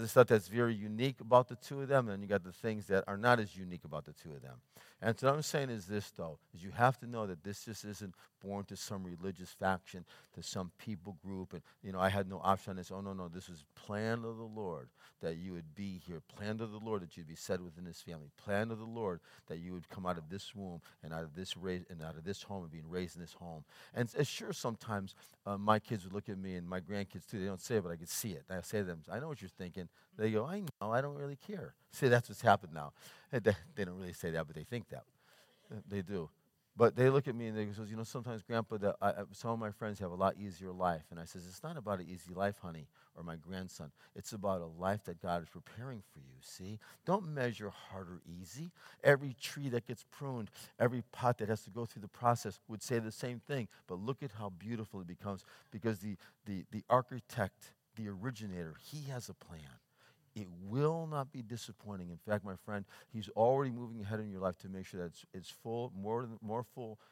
unique about the two of them, and you got the things that are not as unique about the two of them. And so what I'm saying is this, though, is you have to know that this just isn't born to some religious faction, to some people group, and, I had no option on this. Oh, no, this is plan of the Lord that you would be here. Plan of the Lord that you'd be set within this family. Plan of the Lord that you would come out of this womb and out of this home and being raised in this home. And sure, sometimes my kids would look at me, and my grandkids too. They don't say it, but I could see it. And I say to them, I know what you're thinking. They go, I know, I don't really care. See, that's what's happened now. They don't really say that, but they think that. They do. But they look at me and they go, sometimes, Grandpa, some of my friends have a lot easier life. And I says, it's not about an easy life, honey, or my grandson. It's about a life that God is preparing for you, see? Don't measure hard or easy. Every tree that gets pruned, every pot that has to go through the process would say the same thing. But look at how beautiful it becomes because the architect, the originator, he has a plan. It will not be disappointing. In fact, my friend, he's already moving ahead in your life to make sure that it's full, more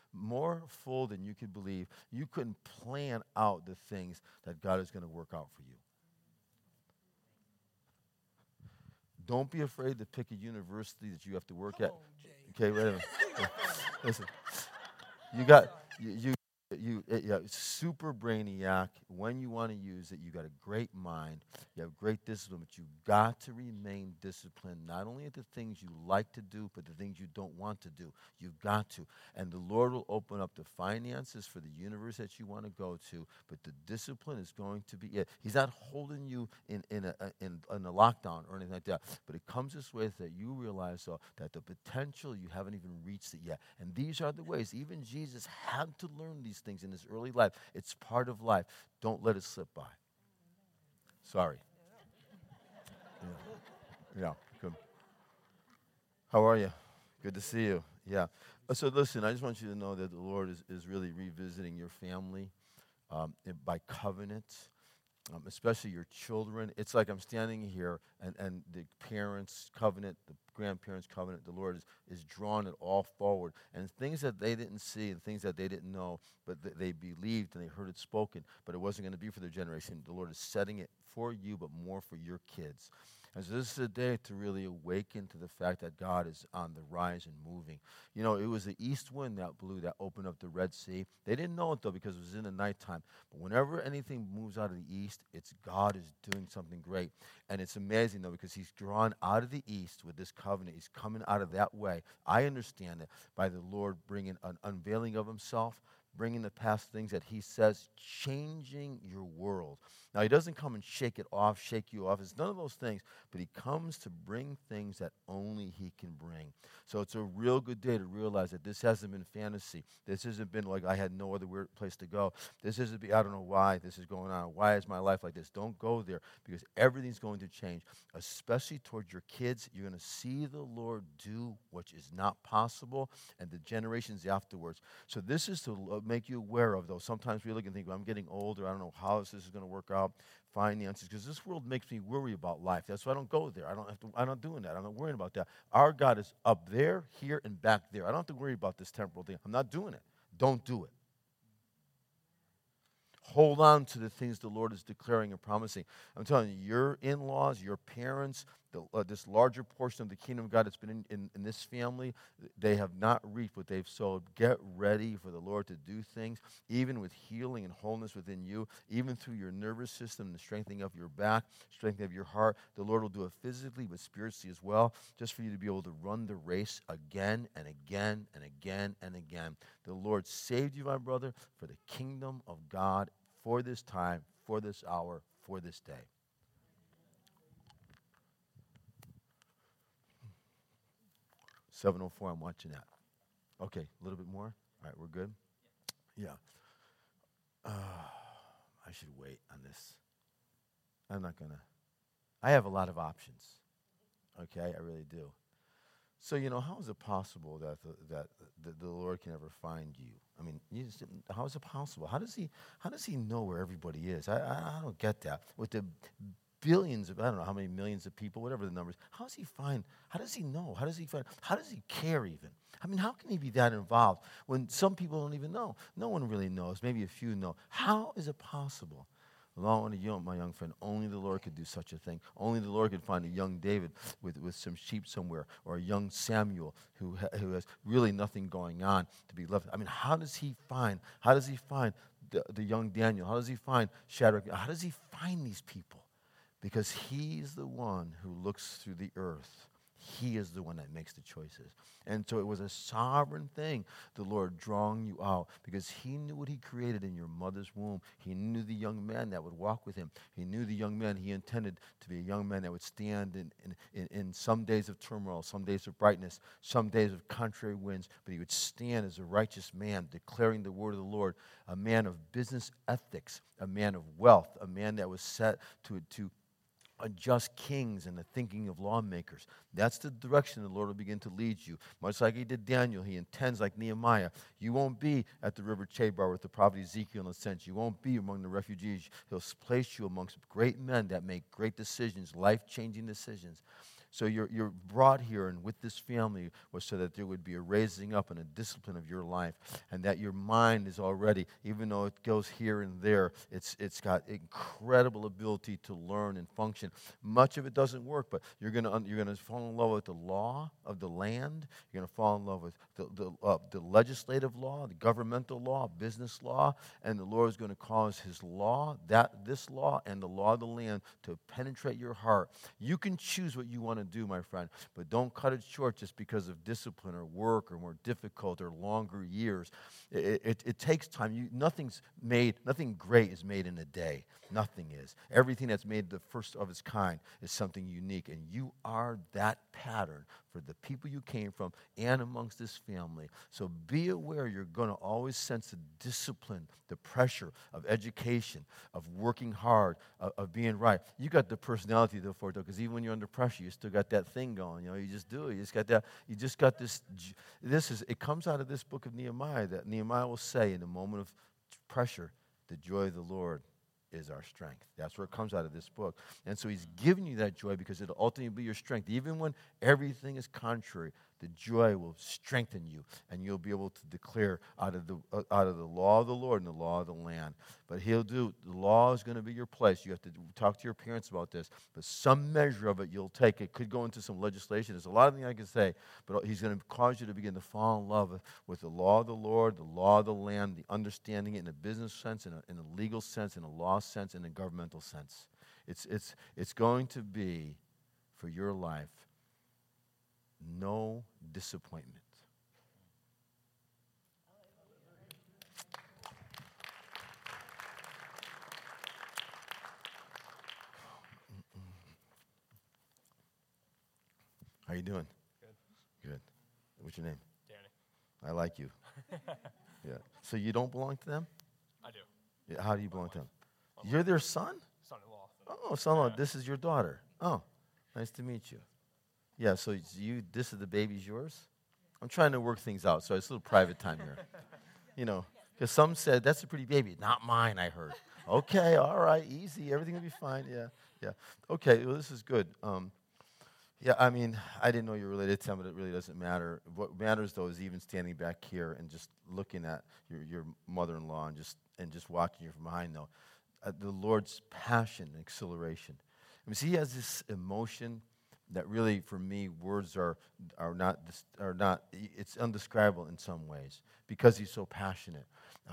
full than you could believe. You couldn't plan out the things that God is going to work out for you. Don't be afraid to pick a university that you have to work at. Okay, wait a minute. Listen, super brainiac. When you want to use it, you got a great mind. You have great discipline, but you got to remain disciplined, not only at the things you like to do, but the things you don't want to do. You've got to. And the Lord will open up the finances for the universe that you want to go to, but the discipline is going to be it. He's not holding you in a lockdown or anything like that, but it comes this way that you realize, though, that the potential, you haven't even reached it yet. And these are the ways. Even Jesus had to learn these things in his early life. It's part of life. Don't let it slip by. Sorry. Yeah. Good. How are you? Good to see you. Yeah. So listen, I just want you to know that the Lord is really revisiting your family by covenant, especially your children. It's like I'm standing here and the parents' covenant, the grandparents' covenant, the Lord is drawing it all forward. And things that they didn't see and things that they didn't know, but they believed and they heard it spoken, but it wasn't going to be for their generation. The Lord is setting it for you, but more for your kids. And so this is a day to really awaken to the fact that God is on the rise and moving. It was the east wind that blew that opened up the Red Sea. They didn't know it, though, because it was in the nighttime. But whenever anything moves out of the east, it's God is doing something great. And it's amazing, though, because he's drawn out of the east with this covenant. He's coming out of that way. I understand it by the Lord bringing an unveiling of himself, bringing to pass things that he says, changing your world. Now, he doesn't come and shake it off, shake you off. It's none of those things, but he comes to bring things that only he can bring. So it's a real good day to realize that this hasn't been fantasy. This hasn't been like I had no other weird place to go. This isn't, I don't know why this is going on. Why is my life like this? Don't go there, because everything's going to change, especially towards your kids. You're going to see the Lord do what is not possible, and the generations afterwards. So this is to make you aware of, though. Sometimes we look and think, well, I'm getting older. I don't know how this is going to work out. Finances, because this world makes me worry about life. That's why I don't go there. I'm not doing that. I'm not worrying about that. Our God is up there, here, and back there. I don't have to worry about this temporal thing. I'm not doing it. Don't do it. Hold on to the things the Lord is declaring and promising. I'm telling you, your in-laws, your parents, this larger portion of the kingdom of God that's been in this family, they have not reaped what they've sowed. Get ready for the Lord to do things, even with healing and wholeness within you, even through your nervous system, the strengthening of your back, strengthening of your heart. The Lord will do it physically, but spiritually as well, just for you to be able to run the race again and again and again and again. The Lord saved you, my brother, for the kingdom of God, for this time, for this hour, for this day. $7:04, I'm watching that. Okay, a little bit more? All right, we're good? Yeah. I should wait on this. I'm not going to. I have a lot of options. Okay, I really do. So, how is it possible that the Lord can ever find you? I mean, how is it possible? How does he know where everybody is? I don't get that. With the billions of, I don't know how many millions of people, whatever the numbers, how does he know? How does he care even? I mean, how can he be that involved when some people don't even know? No one really knows. Maybe a few know. How is it possible? Well, my young friend, only the Lord could do such a thing. Only the Lord could find a young David with some sheep somewhere, or a young Samuel who has really nothing going on to be left. I mean, how does he find the young Daniel? How does he find Shadrach? How does he find these people? Because he's the one who looks through the earth. He is the one that makes the choices. And so it was a sovereign thing, the Lord drawing you out, because he knew what he created in your mother's womb. He knew the young man that would walk with him. He knew the young man he intended to be a young man that would stand in some days of turmoil, some days of brightness, some days of contrary winds, but he would stand as a righteous man, declaring the word of the Lord, a man of business ethics, a man of wealth, a man that was set to adjust kings and the thinking of lawmakers. That's the direction the Lord will begin to lead you. Much like he did Daniel, he intends, like Nehemiah, you won't be at the river Chebar with the prophet Ezekiel in a sense. You won't be among the refugees. He'll place you amongst great men that make great decisions, life-changing decisions. So you're brought here, and with this family was so that there would be a raising up and a discipline of your life, and that your mind is already, even though it goes here and there, it's got incredible ability to learn and function. Much of it doesn't work, but you're gonna fall in love with the law of the land. You're gonna fall in love with the legislative law, the governmental law, business law, and the Lord is going to cause His law, this law, and the law of the land to penetrate your heart. You can choose what you want to do, my friend, but don't cut it short just because of discipline or work or more difficult or longer years. It takes time. Nothing great is made in a day. Nothing is. Everything that's made the first of its kind is something unique, and you are that pattern for the people you came from and amongst this family. So be aware you're going to always sense the discipline, the pressure of education, of working hard, of being right. You got the personality for it, though, because even when you're under pressure, you still got that thing going. You just do it. You just got this. It comes out of this book of Nehemiah, that Nehemiah will say in a moment of pressure, the joy of the Lord is our strength. That's where it comes out of this book. And so he's giving you that joy because it'll ultimately be your strength. Even when everything is contrary, the joy will strengthen you, and you'll be able to declare out of the law of the Lord and the law of the land. But the law is going to be your place. You have to talk to your parents about this, but some measure of it you'll take. It could go into some legislation. There's a lot of things I can say, but he's going to cause you to begin to fall in love with the law of the Lord, the law of the land, the understanding it in a business sense, in a legal sense, in a law sense, in a governmental sense. It's going to be, for your life, no disappointment. How you doing? Good. Good. What's your name? Danny. I like you. Yeah. So you don't belong to them? I do. Yeah, how do you belong to them? My You're their son? Son-in-law. Oh, son-in-law, Yeah. this is your daughter. Oh, nice to meet you. Yeah, so this is the baby's yours? I'm trying to work things out, so it's a little private time here. You know, because some said, that's a pretty baby. Not mine, I heard. Okay, all right, easy. Everything will be fine. Yeah. Okay, well, this is good. Yeah, I mean, I didn't know you were related to him, but it really doesn't matter. What matters, though, is even standing back here and just looking at your mother-in-law and just watching you from behind, though. The Lord's passion and exhilaration. I mean, see, he has this emotion that really, for me, words are not. It's undescribable in some ways because he's so passionate,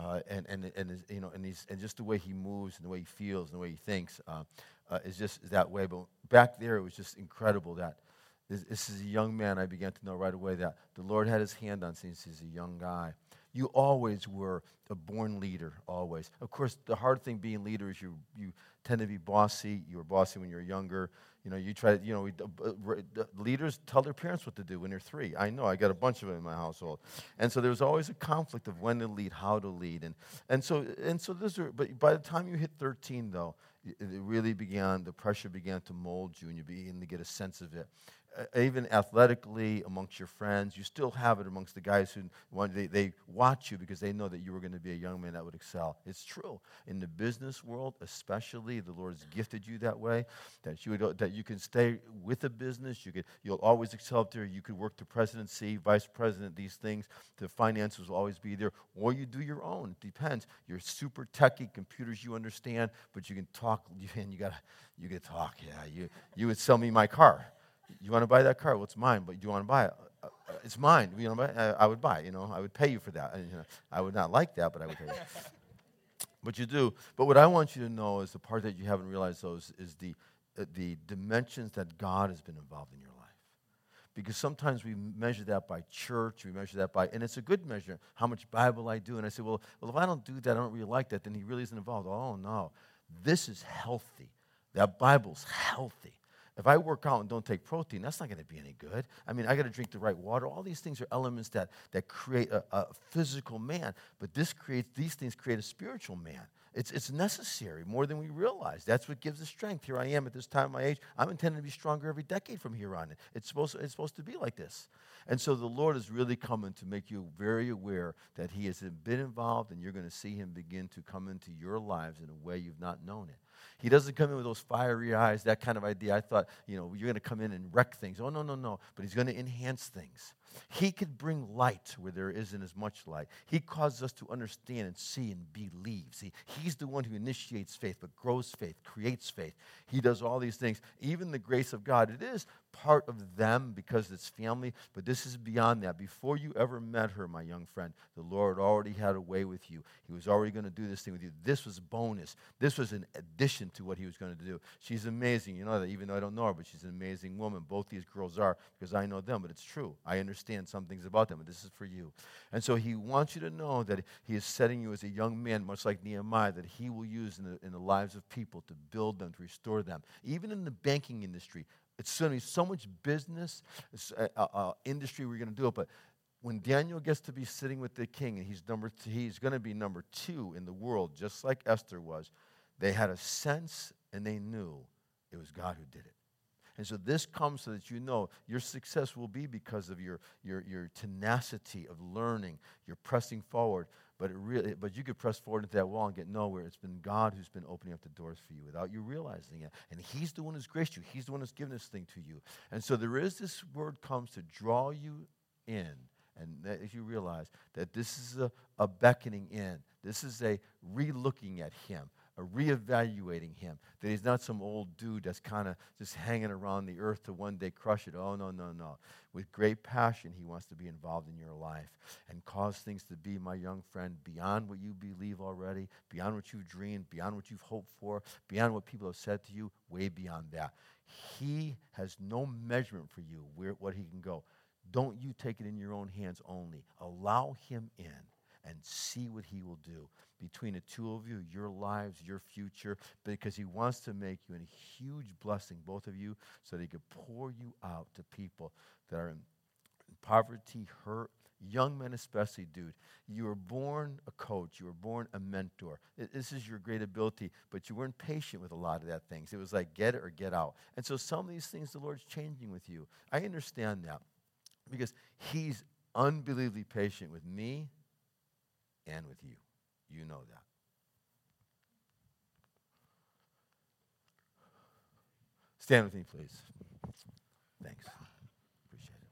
and just the way he moves and the way he feels and the way he thinks is just that way. But back there, it was just incredible that this is a young man. I began to know right away that the Lord had His hand on since he's a young guy. You always were a born leader, always. Of course, the hard thing being leader is you tend to be bossy. You were bossy when you were younger. You know, you try to, leaders tell their parents what to do when they're 3. I know, I got a bunch of them in my household. And so there's always a conflict of when to lead, how to lead. And so but by the time you hit 13, though, it really began, the pressure began to mold you and you begin to get a sense of it. Even athletically, amongst your friends, you still have it amongst the guys who they watch you because they know that you were going to be a young man that would excel. It's true. In the business world, especially, the Lord has gifted you that way, that you can stay with a business. You'll always excel there. You could work the presidency, vice president, these things. The finances will always be there. Or you do your own. It depends. You're super techie, computers you understand, but you can talk, and you can talk. Yeah, you would sell me my car. You want to buy that car? Well, it's mine, but do you want to buy it? It's mine. You know, I would buy it. I would pay you for that. I would not like that, but I would pay you. But you do. But what I want you to know is the part that you haven't realized, though, is the dimensions that God has been involved in your life. Because sometimes we measure that by church, we measure that by, and it's a good measure, how much Bible I do. And I say, well, if I don't do that, I don't really like that, then He really isn't involved. Oh, no. This is healthy. That Bible's healthy. If I work out and don't take protein, that's not going to be any good. I mean, I got to drink the right water. All these things are elements that create a physical man. But these things create a spiritual man. It's necessary more than we realize. That's what gives us strength. Here I am at this time of my age. I'm intending to be stronger every decade from here on. It's supposed to be like this. And so the Lord is really coming to make you very aware that He has been involved, and you're going to see Him begin to come into your lives in a way you've not known it. He doesn't come in with those fiery eyes, that kind of idea. I thought, you're going to come in and wreck things. Oh, no. But He's going to enhance things. He could bring light where there isn't as much light. He causes us to understand and see and believe. See, He's the one who initiates faith, but grows faith, creates faith. He does all these things. Even the grace of God, it is part of them because it's family, but this is beyond that. Before you ever met her, my young friend, the Lord already had a way with you. He was already going to do this thing with you. This was bonus. This was an addition to what He was going to do. She's amazing. You know that, even though I don't know her, but she's an amazing woman. Both these girls are, because I know them, but it's true. I understand some things about them, but this is for you. And so He wants you to know that He is setting you as a young man, much like Nehemiah, that He will use in the lives of people to build them, to restore them. Even in the banking industry, it's certainly so much business, industry we're going to do it, but when Daniel gets to be sitting with the king, and he's going to be number 2 in the world, just like Esther was, they had a sense and they knew it was God who did it. And so this comes so that you know your success will be because of your tenacity of learning, your pressing forward. But you could press forward into that wall and get nowhere. It's been God who's been opening up the doors for you without you realizing it. And He's the one who's graced you. He's the one who's given this thing to you. And so there is this word comes to draw you in. And as you realize that this is a beckoning in. This is a re-looking at Him, a reevaluating Him. That He's not some old dude that's kind of just hanging around the earth to one day crush it. Oh, no. With great passion, He wants to be involved in your life and cause things to be, my young friend, beyond what you believe already, beyond what you've dreamed, beyond what you've hoped for, beyond what people have said to you, way beyond that. He has no measurement for you what He can go. Don't you take it in your own hands only. Allow Him in. and see what he will do between the two of you, your lives, your future, because he wants to make you a huge blessing, both of you, so that he could pour you out to people that are in poverty, hurt, young men especially, dude. You were born a coach. You were born a mentor. This is your great ability, but you weren't patient with a lot of that things. It was like get it or get out. And so some of these things the Lord's changing with you. I understand that because he's unbelievably patient with me and with you. You know that. Stand with me, please. Thanks. Appreciate it.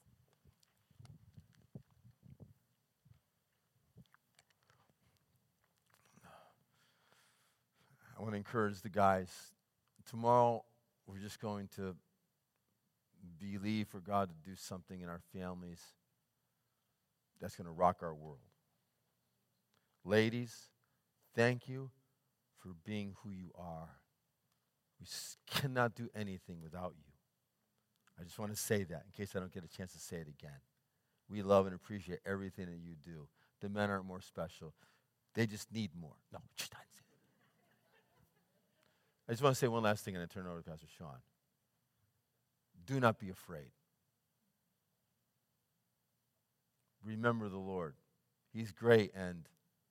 I want to encourage the guys. Tomorrow, we're just going to believe for God to do something in our families that's going to rock our world. Ladies, thank you for being who you are. We cannot do anything without you. I just want to say that in case I don't get a chance to say it again. We love and appreciate everything that you do. The men aren't more special. They just need more. No, I just want to say one last thing and then turn it over to Pastor Sean. Do not be afraid. Remember the Lord. He's great and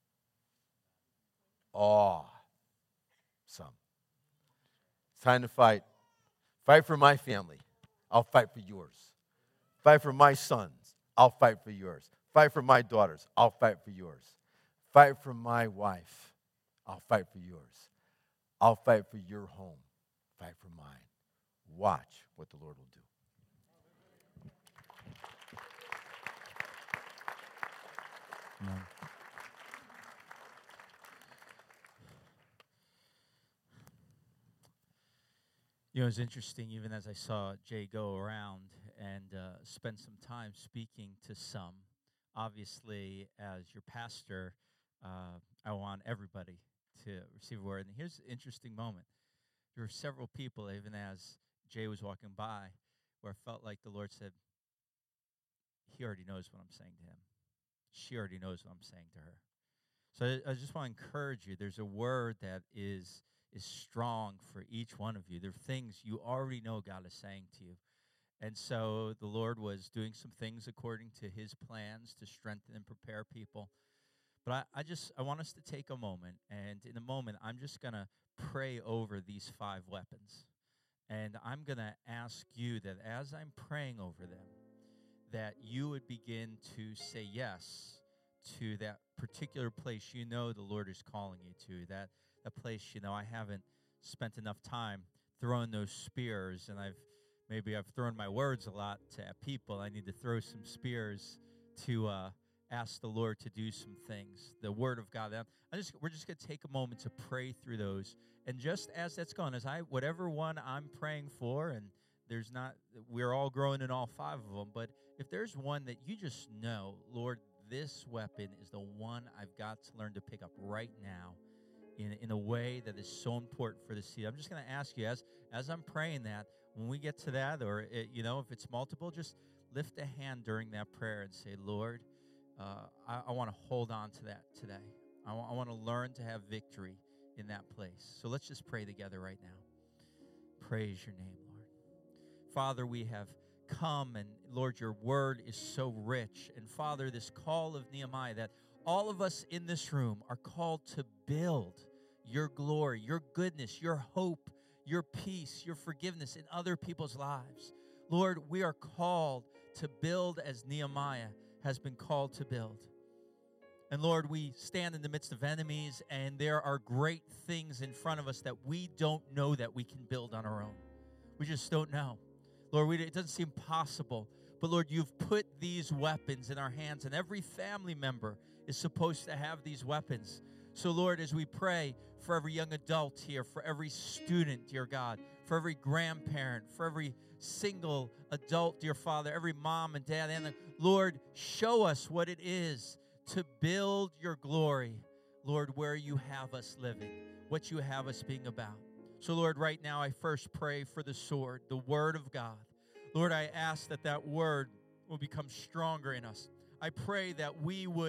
awesome. It's time to fight. Fight for my family. I'll fight for yours. Fight for my sons. I'll fight for yours. Fight for my daughters. I'll fight for yours. Fight for my wife. I'll fight for yours. I'll fight for your home. Fight for mine. Watch what the Lord will do. Amen. You know, it's interesting, even as I saw Jay go around and spend some time speaking to some. Obviously, as your pastor, I want everybody to receive a word. And here's an interesting moment. There were several people, even as Jay was walking by, where I felt like the Lord said, he already knows what I'm saying to him. She already knows what I'm saying to her. So I just want to encourage you. There's a word that is strong for each one of you. There are things you already know God is saying to you. And so the Lord was doing some things according to his plans to strengthen and prepare people. But I want us to take a moment, and in a moment, I'm just going to pray over these 5 weapons. And I'm going to ask you that as I'm praying over them, that you would begin to say yes to that particular place you know the Lord is calling you to, that place, you know, I haven't spent enough time throwing those spears, and I've thrown my words a lot to people. I need to throw some spears to ask the Lord to do some things. The Word of God. We're just going to take a moment to pray through those. And just as that's going, whatever one I'm praying for, and we're all growing in all 5 of them, but if there's one that you just know, Lord, this weapon is the one I've got to learn to pick up right now in a way that is so important for the seed. I'm just going to ask you, as I'm praying that, when we get to that, or if it's multiple, just lift a hand during that prayer and say, Lord, I want to hold on to that today. I want to learn to have victory in that place. So let's just pray together right now. Praise your name, Lord. Father, we have come, and Lord, your word is so rich. And Father, this call of Nehemiah, that all of us in this room are called to build your glory, your goodness, your hope, your peace, your forgiveness in other people's lives. Lord, we are called to build as Nehemiah has been called to build. And Lord, we stand in the midst of enemies, and there are great things in front of us that we don't know that we can build on our own. We just don't know. Lord, it doesn't seem possible. But Lord, you've put these weapons in our hands, and every family member is supposed to have these weapons. So Lord, as we pray for every young adult here, for every student, dear God, for every grandparent, for every single adult, dear Father, every mom and dad, and Lord, show us what it is to build your glory, Lord, where you have us living, what you have us being about. So Lord, right now I first pray for the sword, the word of God. Lord, I ask that word will become stronger in us. I pray that we would,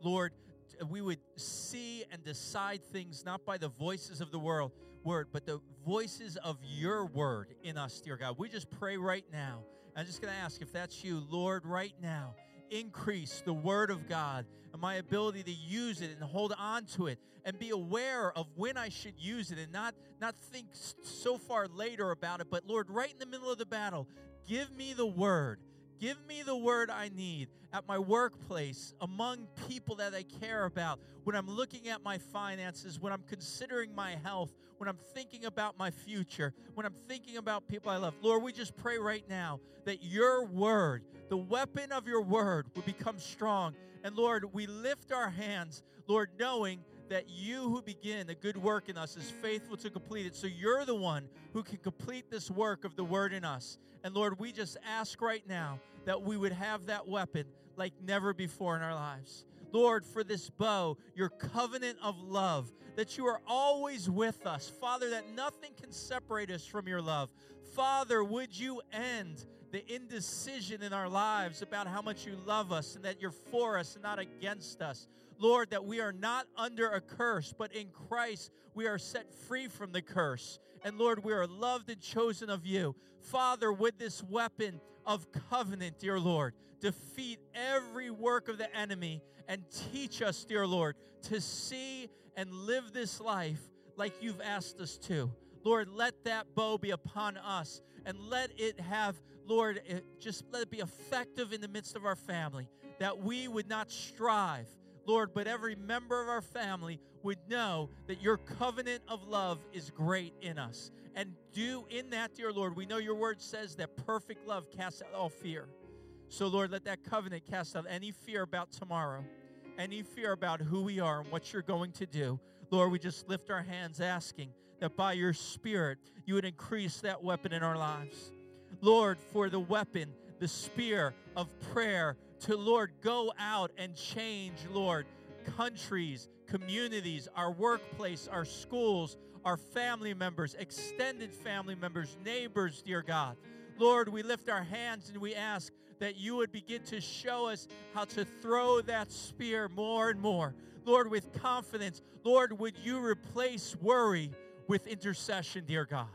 Lord, we would see and decide things not by the voices of the word, but the voices of your word in us, dear God. We just pray right now. I'm just going to ask if that's you, Lord, right now, increase the word of God and my ability to use it and hold on to it and be aware of when I should use it and not think so far later about it. But Lord, right in the middle of the battle, give me the word. Give me the word I need at my workplace, among people that I care about, when I'm looking at my finances, when I'm considering my health, when I'm thinking about my future, when I'm thinking about people I love. Lord, we just pray right now that your word, the weapon of your word, will become strong. And Lord, we lift our hands, Lord, knowing that you who begin a good work in us is faithful to complete it. So you're the one who can complete this work of the word in us. And Lord, we just ask right now that we would have that weapon like never before in our lives. Lord, for this bow, your covenant of love, that you are always with us. Father, that nothing can separate us from your love. Father, would you end the indecision in our lives about how much you love us and that you're for us and not against us. Lord, that we are not under a curse, but in Christ we are set free from the curse. And Lord, we are loved and chosen of you. Father, with this weapon of covenant, dear Lord, defeat every work of the enemy and teach us, dear Lord, to see and live this life like you've asked us to. Lord, let that bow be upon us and let it have, Lord, just let it be effective in the midst of our family, that we would not strive, Lord, but every member of our family would know that your covenant of love is great in us. And do in that, dear Lord, we know your word says that perfect love casts out all fear. So, Lord, let that covenant cast out any fear about tomorrow, any fear about who we are and what you're going to do. Lord, we just lift our hands asking that by your Spirit, you would increase that weapon in our lives. Lord, for the weapon, the spear of prayer, to, Lord, go out and change, Lord, countries, communities, our workplace, our schools, our family members, extended family members, neighbors, dear God. Lord, we lift our hands and we ask that you would begin to show us how to throw that spear more and more. Lord, with confidence, Lord, would you replace worry with intercession, dear God?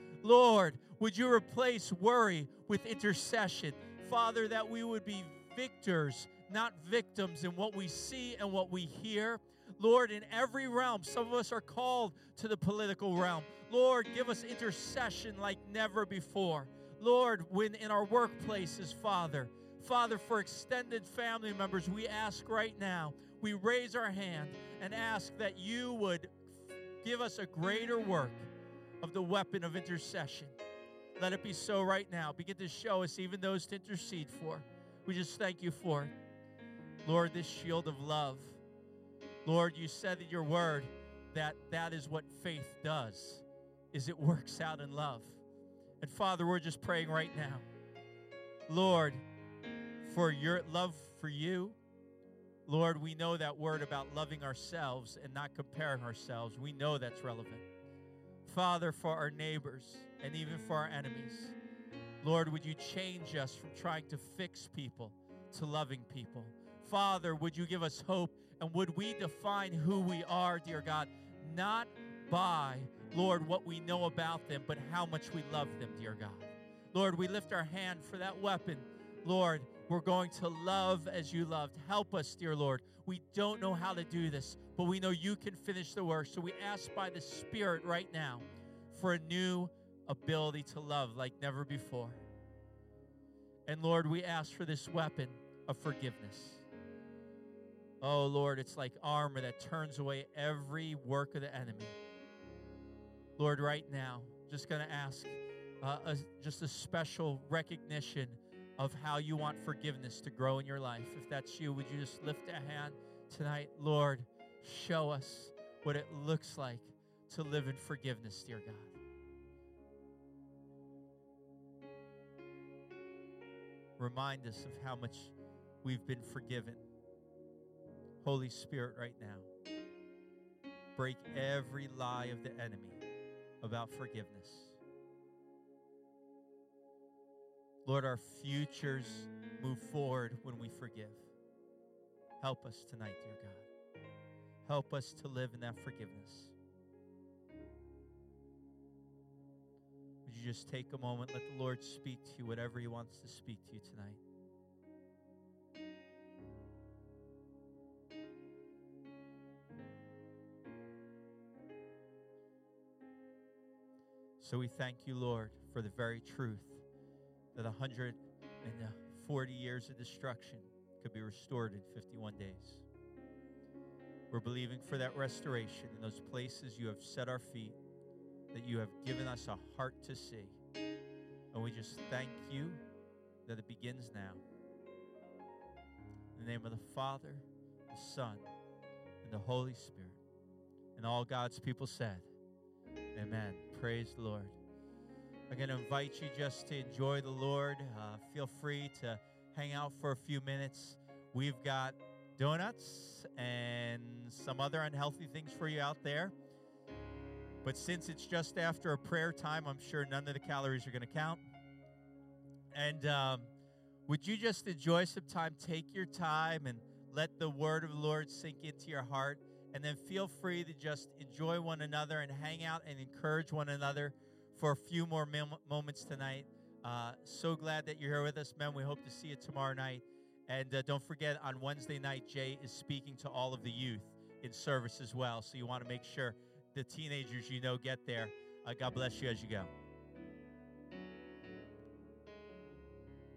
Lord, would you replace worry with intercession? Father, that we would be victors, not victims in what we see and what we hear. Lord, in every realm, some of us are called to the political realm. Lord, give us intercession like never before. Lord, when in our workplaces, Father, for extended family members, we ask right now, we raise our hand and ask that you would give us a greater work of the weapon of intercession. Let it be so right now. Begin to show us even those to intercede for. We just thank you for it. Lord, this shield of love. Lord, you said in your word that that is what faith does, is it works out in love. And Father, we're just praying right now, Lord, for your love for you. Lord, we know that word about loving ourselves and not comparing ourselves. We know that's relevant. Father, for our neighbors and even for our enemies, Lord, would you change us from trying to fix people to loving people? Father, would you give us hope, and would we define who we are, dear God, not by, Lord, what we know about them, but how much we love them, dear God. Lord, we lift our hand for that weapon. Lord, we're going to love as you loved. Help us, dear Lord. We don't know how to do this, but we know you can finish the work. So we ask by the Spirit right now for a new ability to love like never before. And Lord, we ask for this weapon of forgiveness. Oh, Lord, it's like armor that turns away every work of the enemy. Lord, right now, just going to ask just a special recognition of how you want forgiveness to grow in your life. If that's you, would you just lift a hand tonight? Lord, show us what it looks like to live in forgiveness, dear God. Remind us of how much we've been forgiven. Holy Spirit, right now, break every lie of the enemy about forgiveness. Lord, our futures move forward when we forgive. Help us tonight, dear God. Help us to live in that forgiveness. Would you just take a moment, let the Lord speak to you, whatever he wants to speak to you tonight. So we thank you, Lord, for the very truth that 140 years of destruction could be restored in 51 days. We're believing for that restoration in those places you have set our feet, that you have given us a heart to see. And we just thank you that it begins now. In the name of the Father, the Son, and the Holy Spirit. And all God's people said, amen. Praise the Lord. I'm going to invite you just to enjoy the Lord. Feel free to hang out for a few minutes. We've got donuts and some other unhealthy things for you out there. But since it's just after a prayer time, I'm sure none of the calories are going to count. And would you just enjoy some time, take your time, and let the word of the Lord sink into your heart? And then feel free to just enjoy one another and hang out and encourage one another for a few more moments tonight. So glad that you're here with us, men. We hope to see you tomorrow night. And don't forget, on Wednesday night, Jay is speaking to all of the youth in service as well. So you want to make sure the teenagers you know get there. God bless you as you go.